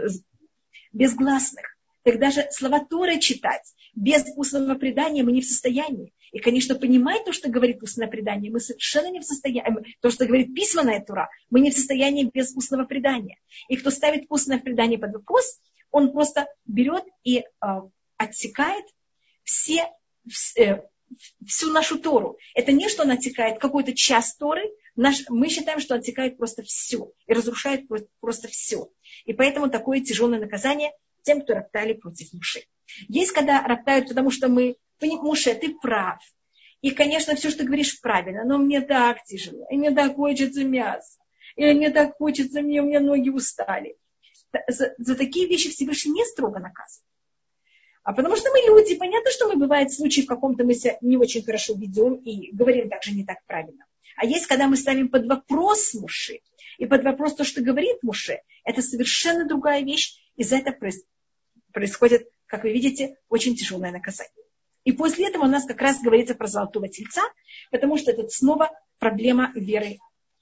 S1: без гласных. Так даже слова Торы читать без устного предания мы не в состоянии. И, конечно, понимать то, что говорит устное предание, мы совершенно не в состоянии. То, что говорит письменная Тора, мы не в состоянии без устного предания. И кто ставит устное предание под вопрос, он просто берет и э, отсекает все, э, всю нашу Тору. Это не, что он отсекает какой-то час Торы, наш, мы считаем, что он отсекает просто все и разрушает просто все. И поэтому такое тяжелое наказание тем, кто роптали против Моше. Есть, когда роптают, потому что мы, Моше, ты прав. И, конечно, все, что ты говоришь, правильно, но мне так тяжело, и мне так хочется мяса, и мне так хочется, мне, у меня ноги устали. За, за такие вещи Всевышний не строго наказывает. А потому что мы люди, понятно, что мы, бывает случаи, в каком-то мы себя не очень хорошо ведем и говорим также не так правильно. А есть, когда мы ставим под вопрос Моше, и под вопрос то, что говорит Моше, это совершенно другая вещь, и за это происходит, как вы видите, очень тяжелое наказание. И после этого у нас как раз говорится про золотого тельца, потому что это снова проблема веры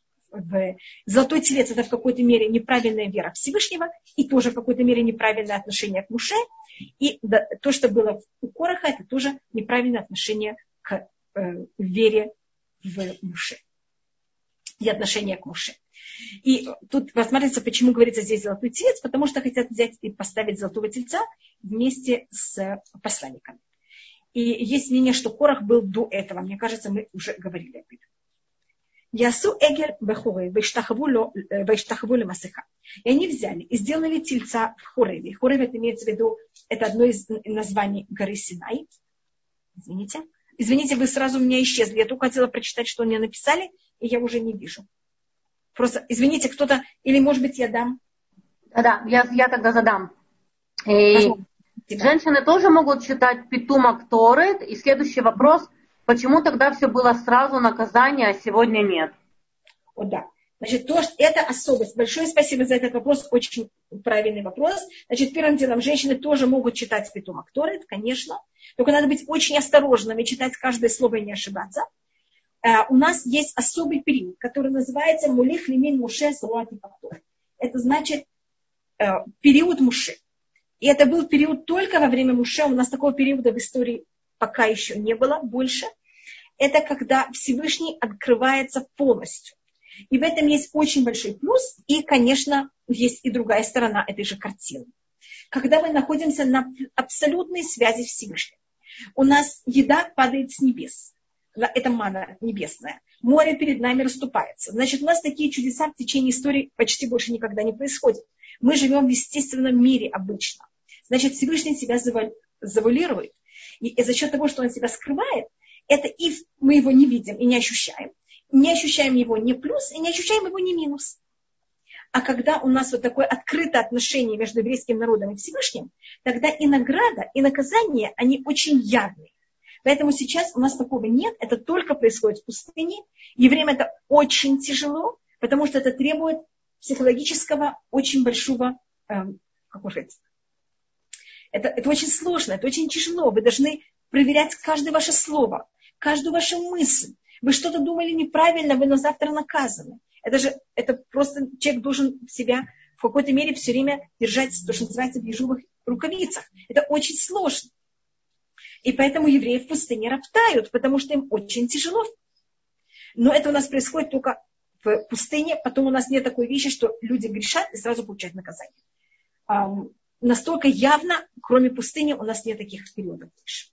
S1: в золотой телец. Это в какой-то мере неправильная вера Всевышнего, и тоже в какой-то мере неправильное отношение к Моше. И то, что было у Кораха, это тоже неправильное отношение к э, вере в Моше и отношение к Моше. И тут рассматривается, почему говорится здесь золотой телец, потому что хотят взять и поставить золотого тельца вместе с посланниками. И есть мнение, что Корах был до этого. Мне кажется, мы уже говорили об этом. Ясу эгер бехурей, вейштахву ле масеха. И они взяли и сделали тельца в Хореве. Хорев, это имеется в виду, это одно из названий горы Синай. Извините. Извините, вы сразу у меня исчезли. Я только хотела прочитать, что мне написали, и я уже не вижу. Просто, извините, кто-то, или, может быть, я дам?
S2: Да-да, я, я тогда задам. И женщины тоже могут читать Питумак Торет. И следующий вопрос, почему тогда все было сразу наказание, а сегодня нет?
S1: О, да. Значит, то, что это особость. Большое спасибо за этот вопрос, очень правильный вопрос. Значит, первым делом, женщины тоже могут читать Питумак Торет, конечно. Только надо быть очень осторожным и читать каждое слово и не ошибаться. Uh, у нас есть особый период, который называется Мулих Лимин Муше Зруати Пахтор. Это значит uh, период Муше. И это был период только во время Муше. У нас такого периода в истории пока еще не было больше. Это когда Всевышний открывается полностью. И в этом есть очень большой плюс. И, конечно, есть и другая сторона этой же картины. Когда мы находимся на абсолютной связи с Всевышним. У нас еда падает с небес. Это манна небесная. Море перед нами расступается. Значит, у нас такие чудеса в течение истории почти больше никогда не происходят. Мы живем в естественном мире обычно. Значит, Всевышний себя завуалирует. И за счет того, что он себя скрывает, это и мы его не видим и не ощущаем. Не ощущаем его ни плюс, и не ощущаем его ни минус. А когда у нас вот такое открытое отношение между еврейским народом и Всевышним, тогда и награда, и наказание, они очень явные. Поэтому сейчас у нас такого нет, это только происходит в пустыне. Евреям это очень тяжело, потому что это требует психологического, очень большого, эм, как можно сказать, это, это очень сложно, это очень тяжело. Вы должны проверять каждое ваше слово, каждую вашу мысль. Вы что-то думали неправильно, вы на завтра наказаны. Это же, это просто человек должен себя в какой-то мере все время держать, то, что называется, в ежовых рукавицах. Это очень сложно. И поэтому евреи в пустыне роптают, потому что им очень тяжело. Но это у нас происходит только в пустыне. Потом у нас нет такой вещи, что люди грешат и сразу получают наказание. Um, настолько явно, кроме пустыни, у нас нет таких периодов больше.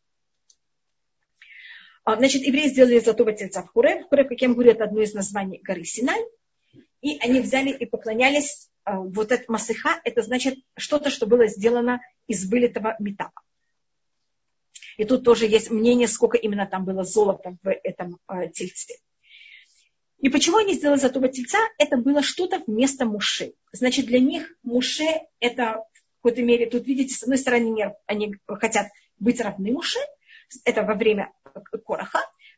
S1: Uh, значит, евреи сделали золотого тельца в Хорев. Хорев, как я вам говорю, это одно из названий горы Синай. И они взяли и поклонялись. Uh, вот это масыха, это значит что-то, что было сделано из вылитого металла. И тут тоже есть мнение, сколько именно там было золота в этом э, тельце. И почему они сделали золотого тельца? Это было что-то вместо Моше. Значит, для них Моше это в какой-то мере, тут видите, с одной стороны они хотят быть равны Моше, это во время Кораха,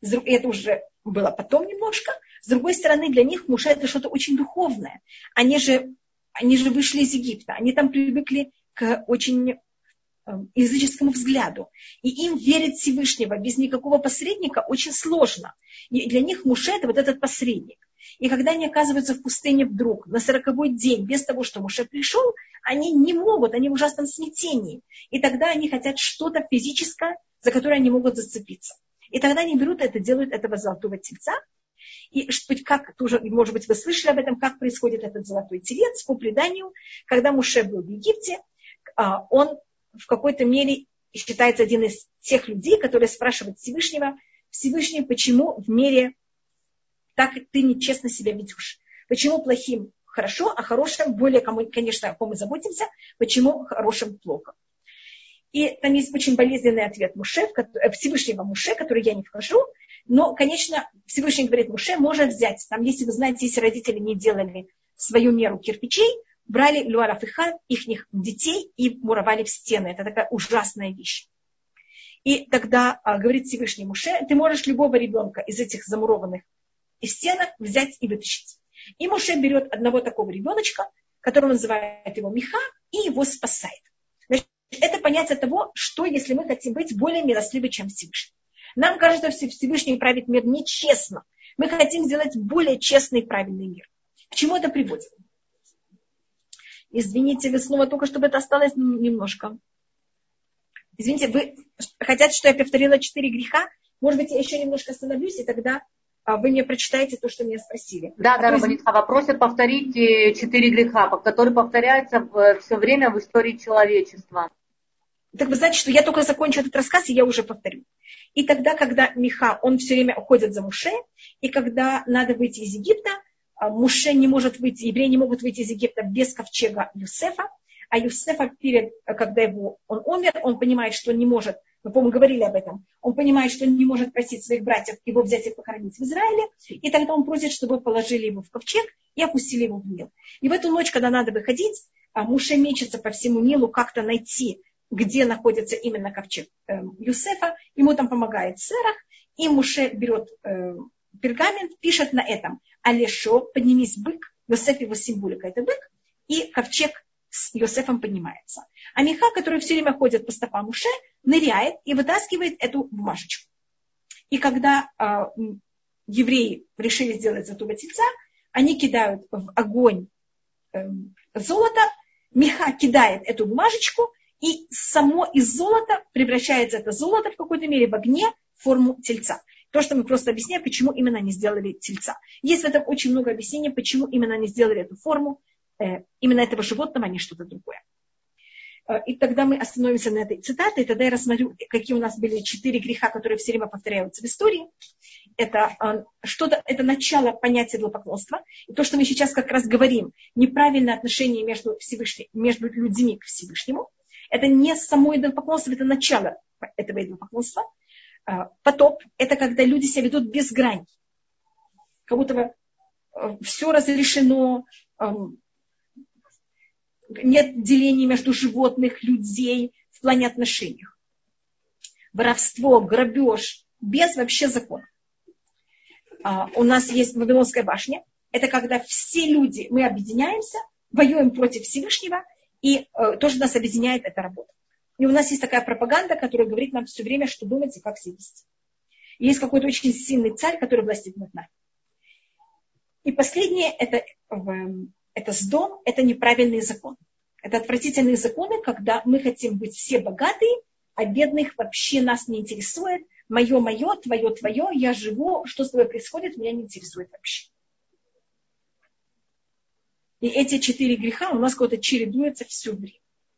S1: Это уже было потом немножко. С другой стороны, для них Моше это что-то очень духовное. Они же, они же вышли из Египта. Они там привыкли к очень языческому взгляду. И им верить Всевышнего без никакого посредника очень сложно. И для них Моше это вот этот посредник. И когда они оказываются в пустыне вдруг, на сороковой день, без того, что Моше пришел, они не могут, они в ужасном смятении. И тогда они хотят что-то физическое, за которое они могут зацепиться. И тогда они берут это, делают этого золотого тельца. И как, тоже, может быть, вы слышали об этом, как происходит этот золотой телец. По преданию, когда Моше был в Египте, он в какой-то мере считается один из тех людей, которые спрашивают Всевышнего: Всевышний, почему в мире так ты нечестно себя ведешь? Почему плохим хорошо, а хорошим более, конечно, о ком мы заботимся, почему хорошим плохо? И там есть очень болезненный ответ Моше, Всевышнего Моше, который я не вхожу, но, конечно, Всевышний говорит: Моше может взять, там, если вы знаете, если родители не делали свою меру кирпичей, брали люаров и хат, их детей, и муровали в стены. Это такая ужасная вещь. И тогда а, говорит Всевышний Моше: ты можешь любого ребенка из этих замурованных стенок взять и вытащить. И Моше берет одного такого ребеночка, которого называет его Миха, и его спасает. Значит, это понятие того, что если мы хотим быть более милостливы, чем Всевышний. Нам кажется, что Всевышний правит мир нечестно. Мы хотим сделать более честный и правильный мир. К чему это приводит? Извините, вы снова только, чтобы это осталось немножко. Извините, вы хотите, что я повторила четыре греха? Может быть, я еще немножко остановлюсь, и тогда вы мне прочитаете то, что меня спросили.
S2: Да,
S1: а
S2: да, Рабанит Хава просят повторить четыре греха, которые повторяются все время в истории человечества.
S1: Так вы знаете, что я только закончу этот рассказ, и я уже повторю. И тогда, когда Миха, он все время уходит за Моше, и когда надо выйти из Египта, Моше не может выйти, евреи не могут выйти из Египта без ковчега Юсефа, а Юсефа, перед, когда его, он умер, он понимает, что он не может, мы, по-моему, говорили об этом, он понимает, что он не может просить своих братьев его взять и похоронить в Израиле, и тогда он просит, чтобы положили его в ковчег и опустили его в Нил. И в эту ночь, когда надо выходить, Моше мечется по всему Нилу как-то найти, где находится именно ковчег Юсефа, ему там помогает Серах, и Моше берет пергамент, пишет на этом: Алешо, поднимись бык, Йосеф его символика, это бык, и ковчег с Йосефом поднимается. А Миха, который все время ходит по стопам Моше, ныряет и вытаскивает эту бумажечку. И когда э, евреи решили сделать золотого тельца, они кидают в огонь э, золото, Миха кидает эту бумажечку, и само из золота превращается это золото в какой-то мере в огне в форму тельца. То, что мы просто объясняем, почему именно они сделали тельца. Есть в этом очень много объяснений, почему именно они сделали эту форму, э, именно этого животного, а не что-то другое. Э, и тогда мы остановимся на этой цитате, и тогда я рассмотрю, какие у нас были четыре греха, которые все время повторяются в истории. Это, э, что-то, это начало понятия идолопоклонства. И то, что мы сейчас как раз говорим, неправильное отношение между, Всевышним, между людьми к Всевышнему, это не само идолопоклонство, это начало этого идолопоклонства. Потоп – это когда люди себя ведут без грани. Как будто бы все разрешено, нет деления между животных, людей в плане отношений. Воровство, грабеж, без вообще закона. У нас есть Вавилонская башня. Это когда все люди, мы объединяемся, воюем против Всевышнего, и то, что нас объединяет, это работа. И у нас есть такая пропаганда, которая говорит нам все время, что думать и как себя вести. И есть какой-то очень сильный царь, который властит над нами. И последнее, это, это сдом, это неправильный закон. Это отвратительные законы, когда мы хотим быть все богатые, а бедных вообще нас не интересует. Мое, мое, твое, твое, я живу, что с тобой происходит, меня не интересует вообще. И эти четыре греха у нас куда-то чередуются все время.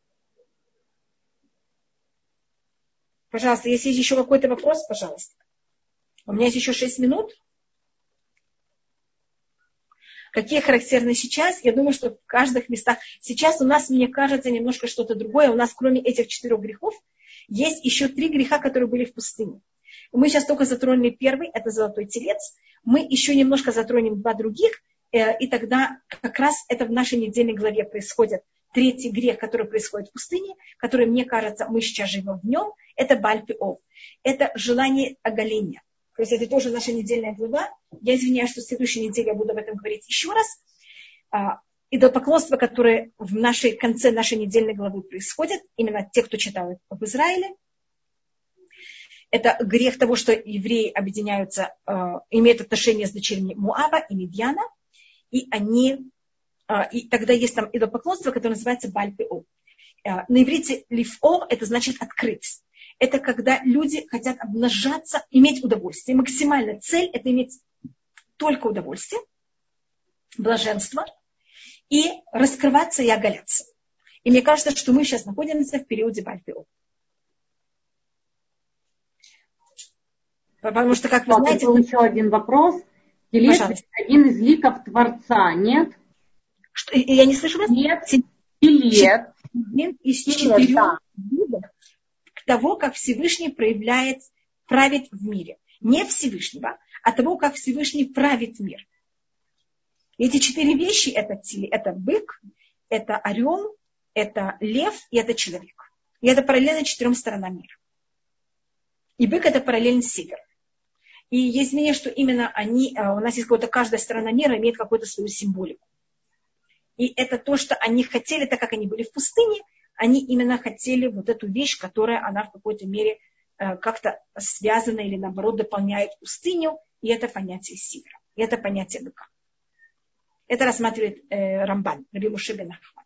S1: Пожалуйста, если есть еще какой-то вопрос, пожалуйста. У меня есть еще шесть минут. Какие характерны сейчас? Я думаю, что в каждых местах. Сейчас у нас, мне кажется, немножко что-то другое. У нас, кроме этих четырех грехов, есть еще три греха, которые были в пустыне. Мы сейчас только затронули первый, это золотой телец. Мы еще немножко затронем два других. И тогда как раз это в нашей недельной главе происходит. Третий грех, который происходит в пустыне, который, мне кажется, мы сейчас живем в нем, это Бааль Пеор. Это желание оголения. То есть это тоже наша недельная глава. Я извиняюсь, что в следующей неделе я буду об этом говорить еще раз. Идолопоклонство, которое в нашей, конце нашей недельной главы происходит, именно те, кто читал об Израиле, это грех того, что евреи объединяются, имеют отношение с дочерьми Муаба и Мидьяна, и они, и тогда есть там идолопоклонство, которое называется Баль-Пеор. На иврите лифор это значит открыть. Это когда люди хотят обнажаться, иметь удовольствие. Максимальная цель это иметь только удовольствие, блаженство и раскрываться и оголяться. И мне кажется, что мы сейчас находимся в периоде Баль-Пеор. Потому что, как вы знаете...
S2: Был еще один вопрос. Телец один из ликов Творца, нет?
S1: Что, я не слышу вас?
S2: Нет, телец.
S1: Один из четырех видов того, как Всевышний проявляет, правит в мире. Не Всевышнего, а того, как Всевышний правит мир. И эти четыре вещи, это, это бык, это орел, это лев и это человек. И это параллельно четырем сторонам мира. И бык это параллельно север. И есть мнение, что именно они, у нас есть какая-то, каждая сторона мира имеет какую-то свою символику. И это то, что они хотели, так как они были в пустыне, они именно хотели вот эту вещь, которая она в какой-то мере э, как-то связана или наоборот дополняет пустыню, и это понятие севера, и это понятие быка. Это рассматривает э, Рамбан, Раби Моше бен Нахман.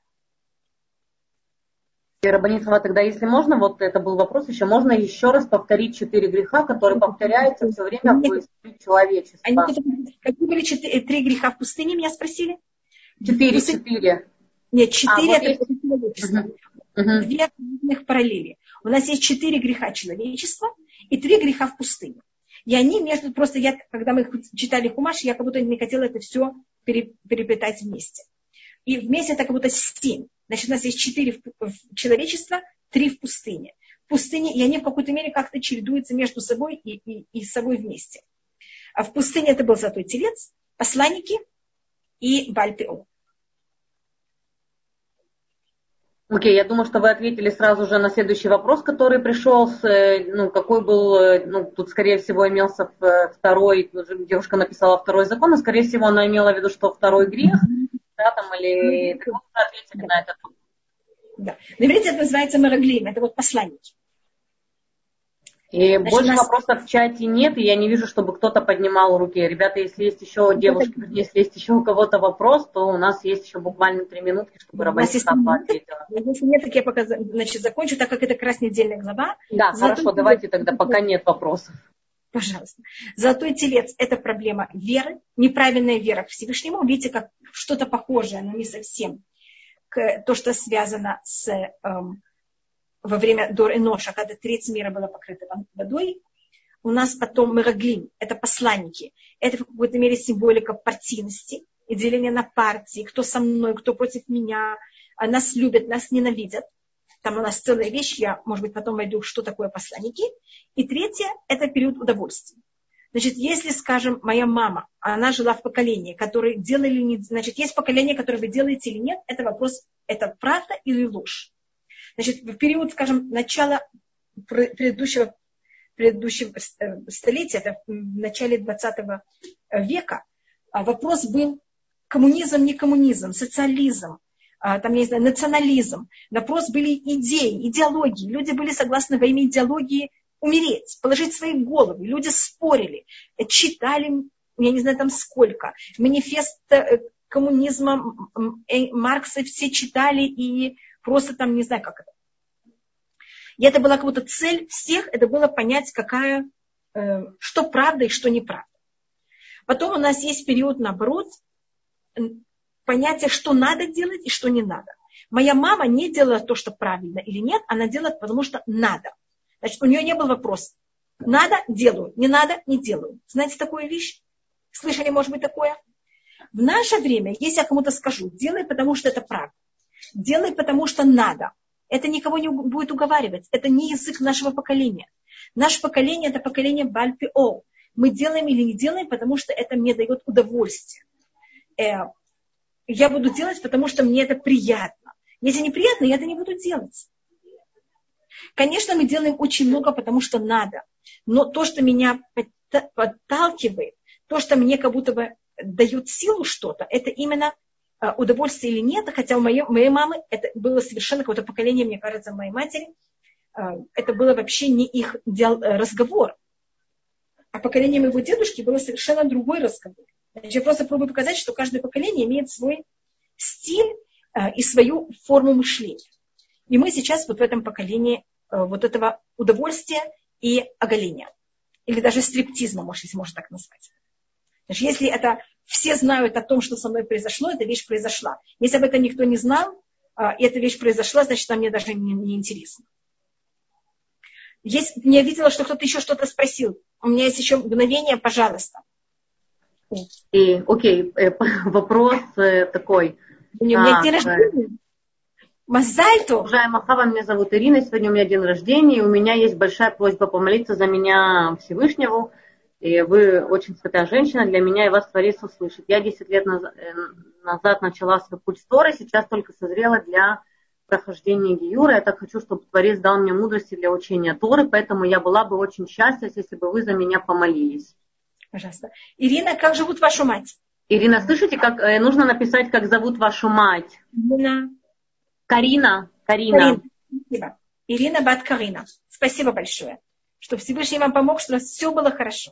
S2: Рабанит Хава, тогда, если можно, вот это был вопрос, еще можно еще раз повторить четыре греха, которые повторяются все время в истории человечества.
S1: Они, какие были четыре, три греха в пустыне, меня спросили?
S2: Четыре, четыре.
S1: Нет, четыре
S2: а,
S1: это
S2: вот
S1: человечество.
S2: Угу.
S1: Две разных параллели. У нас есть четыре греха человечества и три греха в пустыне. И они между... Просто я, когда мы читали Хумаш, я как будто не хотела это все переплетать вместе. И вместе это как будто семь. Значит, у нас есть четыре в человечества, три в пустыне. В пустыне, и они в какой-то мере как-то чередуются между собой и, и, и с собой вместе. А в пустыне это был Золотой Телец, посланники и Баль-Пеор.
S2: Окей, okay, я думаю, что вы ответили сразу же на следующий вопрос, который пришел, с, ну, какой был, ну, тут, скорее всего, имелся второй, девушка написала второй закон, но, скорее всего, она имела в виду, что второй грех, да, там, или вы ответили да. на это.
S1: Да, на иврите это называется мараглим, это вот посланники.
S2: И Значит, больше нас... вопросов в чате нет, и я не вижу, чтобы кто-то поднимал руки. Ребята, если есть еще девушки, если есть еще у кого-то вопрос, то у нас есть еще буквально три минутки, чтобы Рабанит Хава ответила.
S1: Если нет, так я пока значит, закончу, так как это как раз недельная глава.
S2: Да, Золотой хорошо, телец... давайте тогда, пока нет вопросов.
S1: Пожалуйста. Золотой телец – это проблема веры, неправильная вера к Всевышнему. Видите, как что-то похожее, но не совсем, к то, что связано с... Эм, во время Дор-Эноша, когда треть мира была покрыта водой, у нас потом Мераглим, это посланники, это в какой-то мере символика партийности и деление на партии, кто со мной, кто против меня, нас любят, нас ненавидят. Там у нас целая вещь, я, может быть, потом войду, что такое посланники. И третье, это период удовольствия. Значит, если, скажем, моя мама, она жила в поколении, которые делали, не, значит, есть поколение, которое вы делаете или нет, это вопрос, это правда или ложь. Значит, в период, скажем, начала предыдущего, предыдущего столетия, это в начале двадцатого века, вопрос был коммунизм, не коммунизм, социализм, там, я не знаю, национализм. Вопрос были идеи, идеологии. Люди были согласны во имя идеологии умереть, положить свои головы. Люди спорили, читали, я не знаю там сколько, манифест коммунизма Маркса все читали и просто там, не знаю, как это. И это была как будто цель всех, это было понять, какая, э, что правда и что неправда. Потом у нас есть период, наоборот, понятие, что надо делать и что не надо. Моя мама не делала то, что правильно или нет, она делает, потому что надо. Значит, у нее не был вопрос. Надо – делаю, не надо – не делаю. Знаете такую вещь? Слышали, может быть, такое? В наше время, если я кому-то скажу, делай, потому что это правда. Делай, потому что надо. Это никого не будет уговаривать. Это не язык нашего поколения. Наше поколение – это поколение Баль-Пеор. Мы делаем или не делаем, потому что это мне дает удовольствие. Э, я буду делать, потому что мне это приятно. Если неприятно, я это не буду делать. Конечно, мы делаем очень много, потому что надо. Но то, что меня подталкивает, то, что мне как будто бы дает силу что-то, это именно удовольствие или нет, хотя у моей, моей мамы это было совершенно какое-то поколение, мне кажется, моей матери, это было вообще не их разговор. А поколение моего дедушки было совершенно другой разговор. Значит, я просто пробую показать, что каждое поколение имеет свой стиль и свою форму мышления. И мы сейчас вот в этом поколении вот этого удовольствия и оголения. Или даже стриптизма, может, если можно так назвать. Значит, если это все знают о том, что со мной произошло, эта вещь произошла. Если об этом никто не знал, и эта вещь произошла, значит, она мне даже не, не интересна. Есть, я видела, что кто-то еще что-то спросил. У меня есть еще мгновение, пожалуйста.
S2: И, окей, вопрос такой.
S1: У меня день рождения. Мазальто.
S2: Уважаемая Хава, меня зовут Ирина, сегодня у меня день рождения, и у меня есть большая просьба помолиться за меня Всевышнему. И вы очень святая женщина, для меня и вас Творец услышит. Я десять лет назад, назад начала свой путь с Торой, сейчас только созрела для прохождения Гиюра. Я так хочу, чтобы Творец дал мне мудрости для учения Торы, поэтому я была бы очень счастлива, если бы вы за меня помолились.
S1: Пожалуйста. Ирина, как зовут вашу мать?
S2: Ирина, слышите, как э, нужно написать, как зовут вашу мать?
S1: Ирина.
S2: Карина. Карина.
S1: Спасибо. Ирина бат Карина. Спасибо большое, что Всевышний вам помог, что у нас все было хорошо.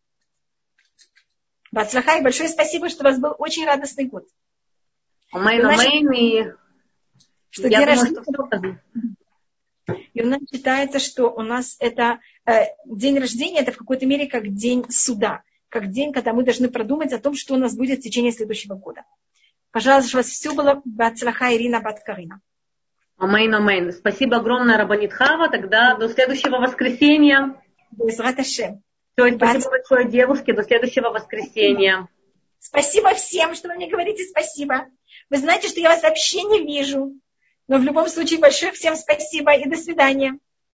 S1: Бацлаха, и большое спасибо, что у вас был очень радостный год.
S2: Амейн, амейн, и
S1: что день рождения. И у нас считается, что у нас это э, день рождения, это в какой-то мере как день суда, как день, когда мы должны продумать о том, что у нас будет в течение следующего года. Пожалуйста, чтобы у вас все было бацлаха, Ирина бат Карина.
S2: Амейн, амейн. Спасибо огромное, Рабанит Хава. Тогда до следующего воскресенья.
S1: Безрат Ашем.
S2: Все, спасибо большое, девушки. До следующего воскресенья.
S1: Спасибо всем, что вы мне говорите спасибо. Вы знаете, что я вас вообще не вижу. Но в любом случае большое всем спасибо и до свидания.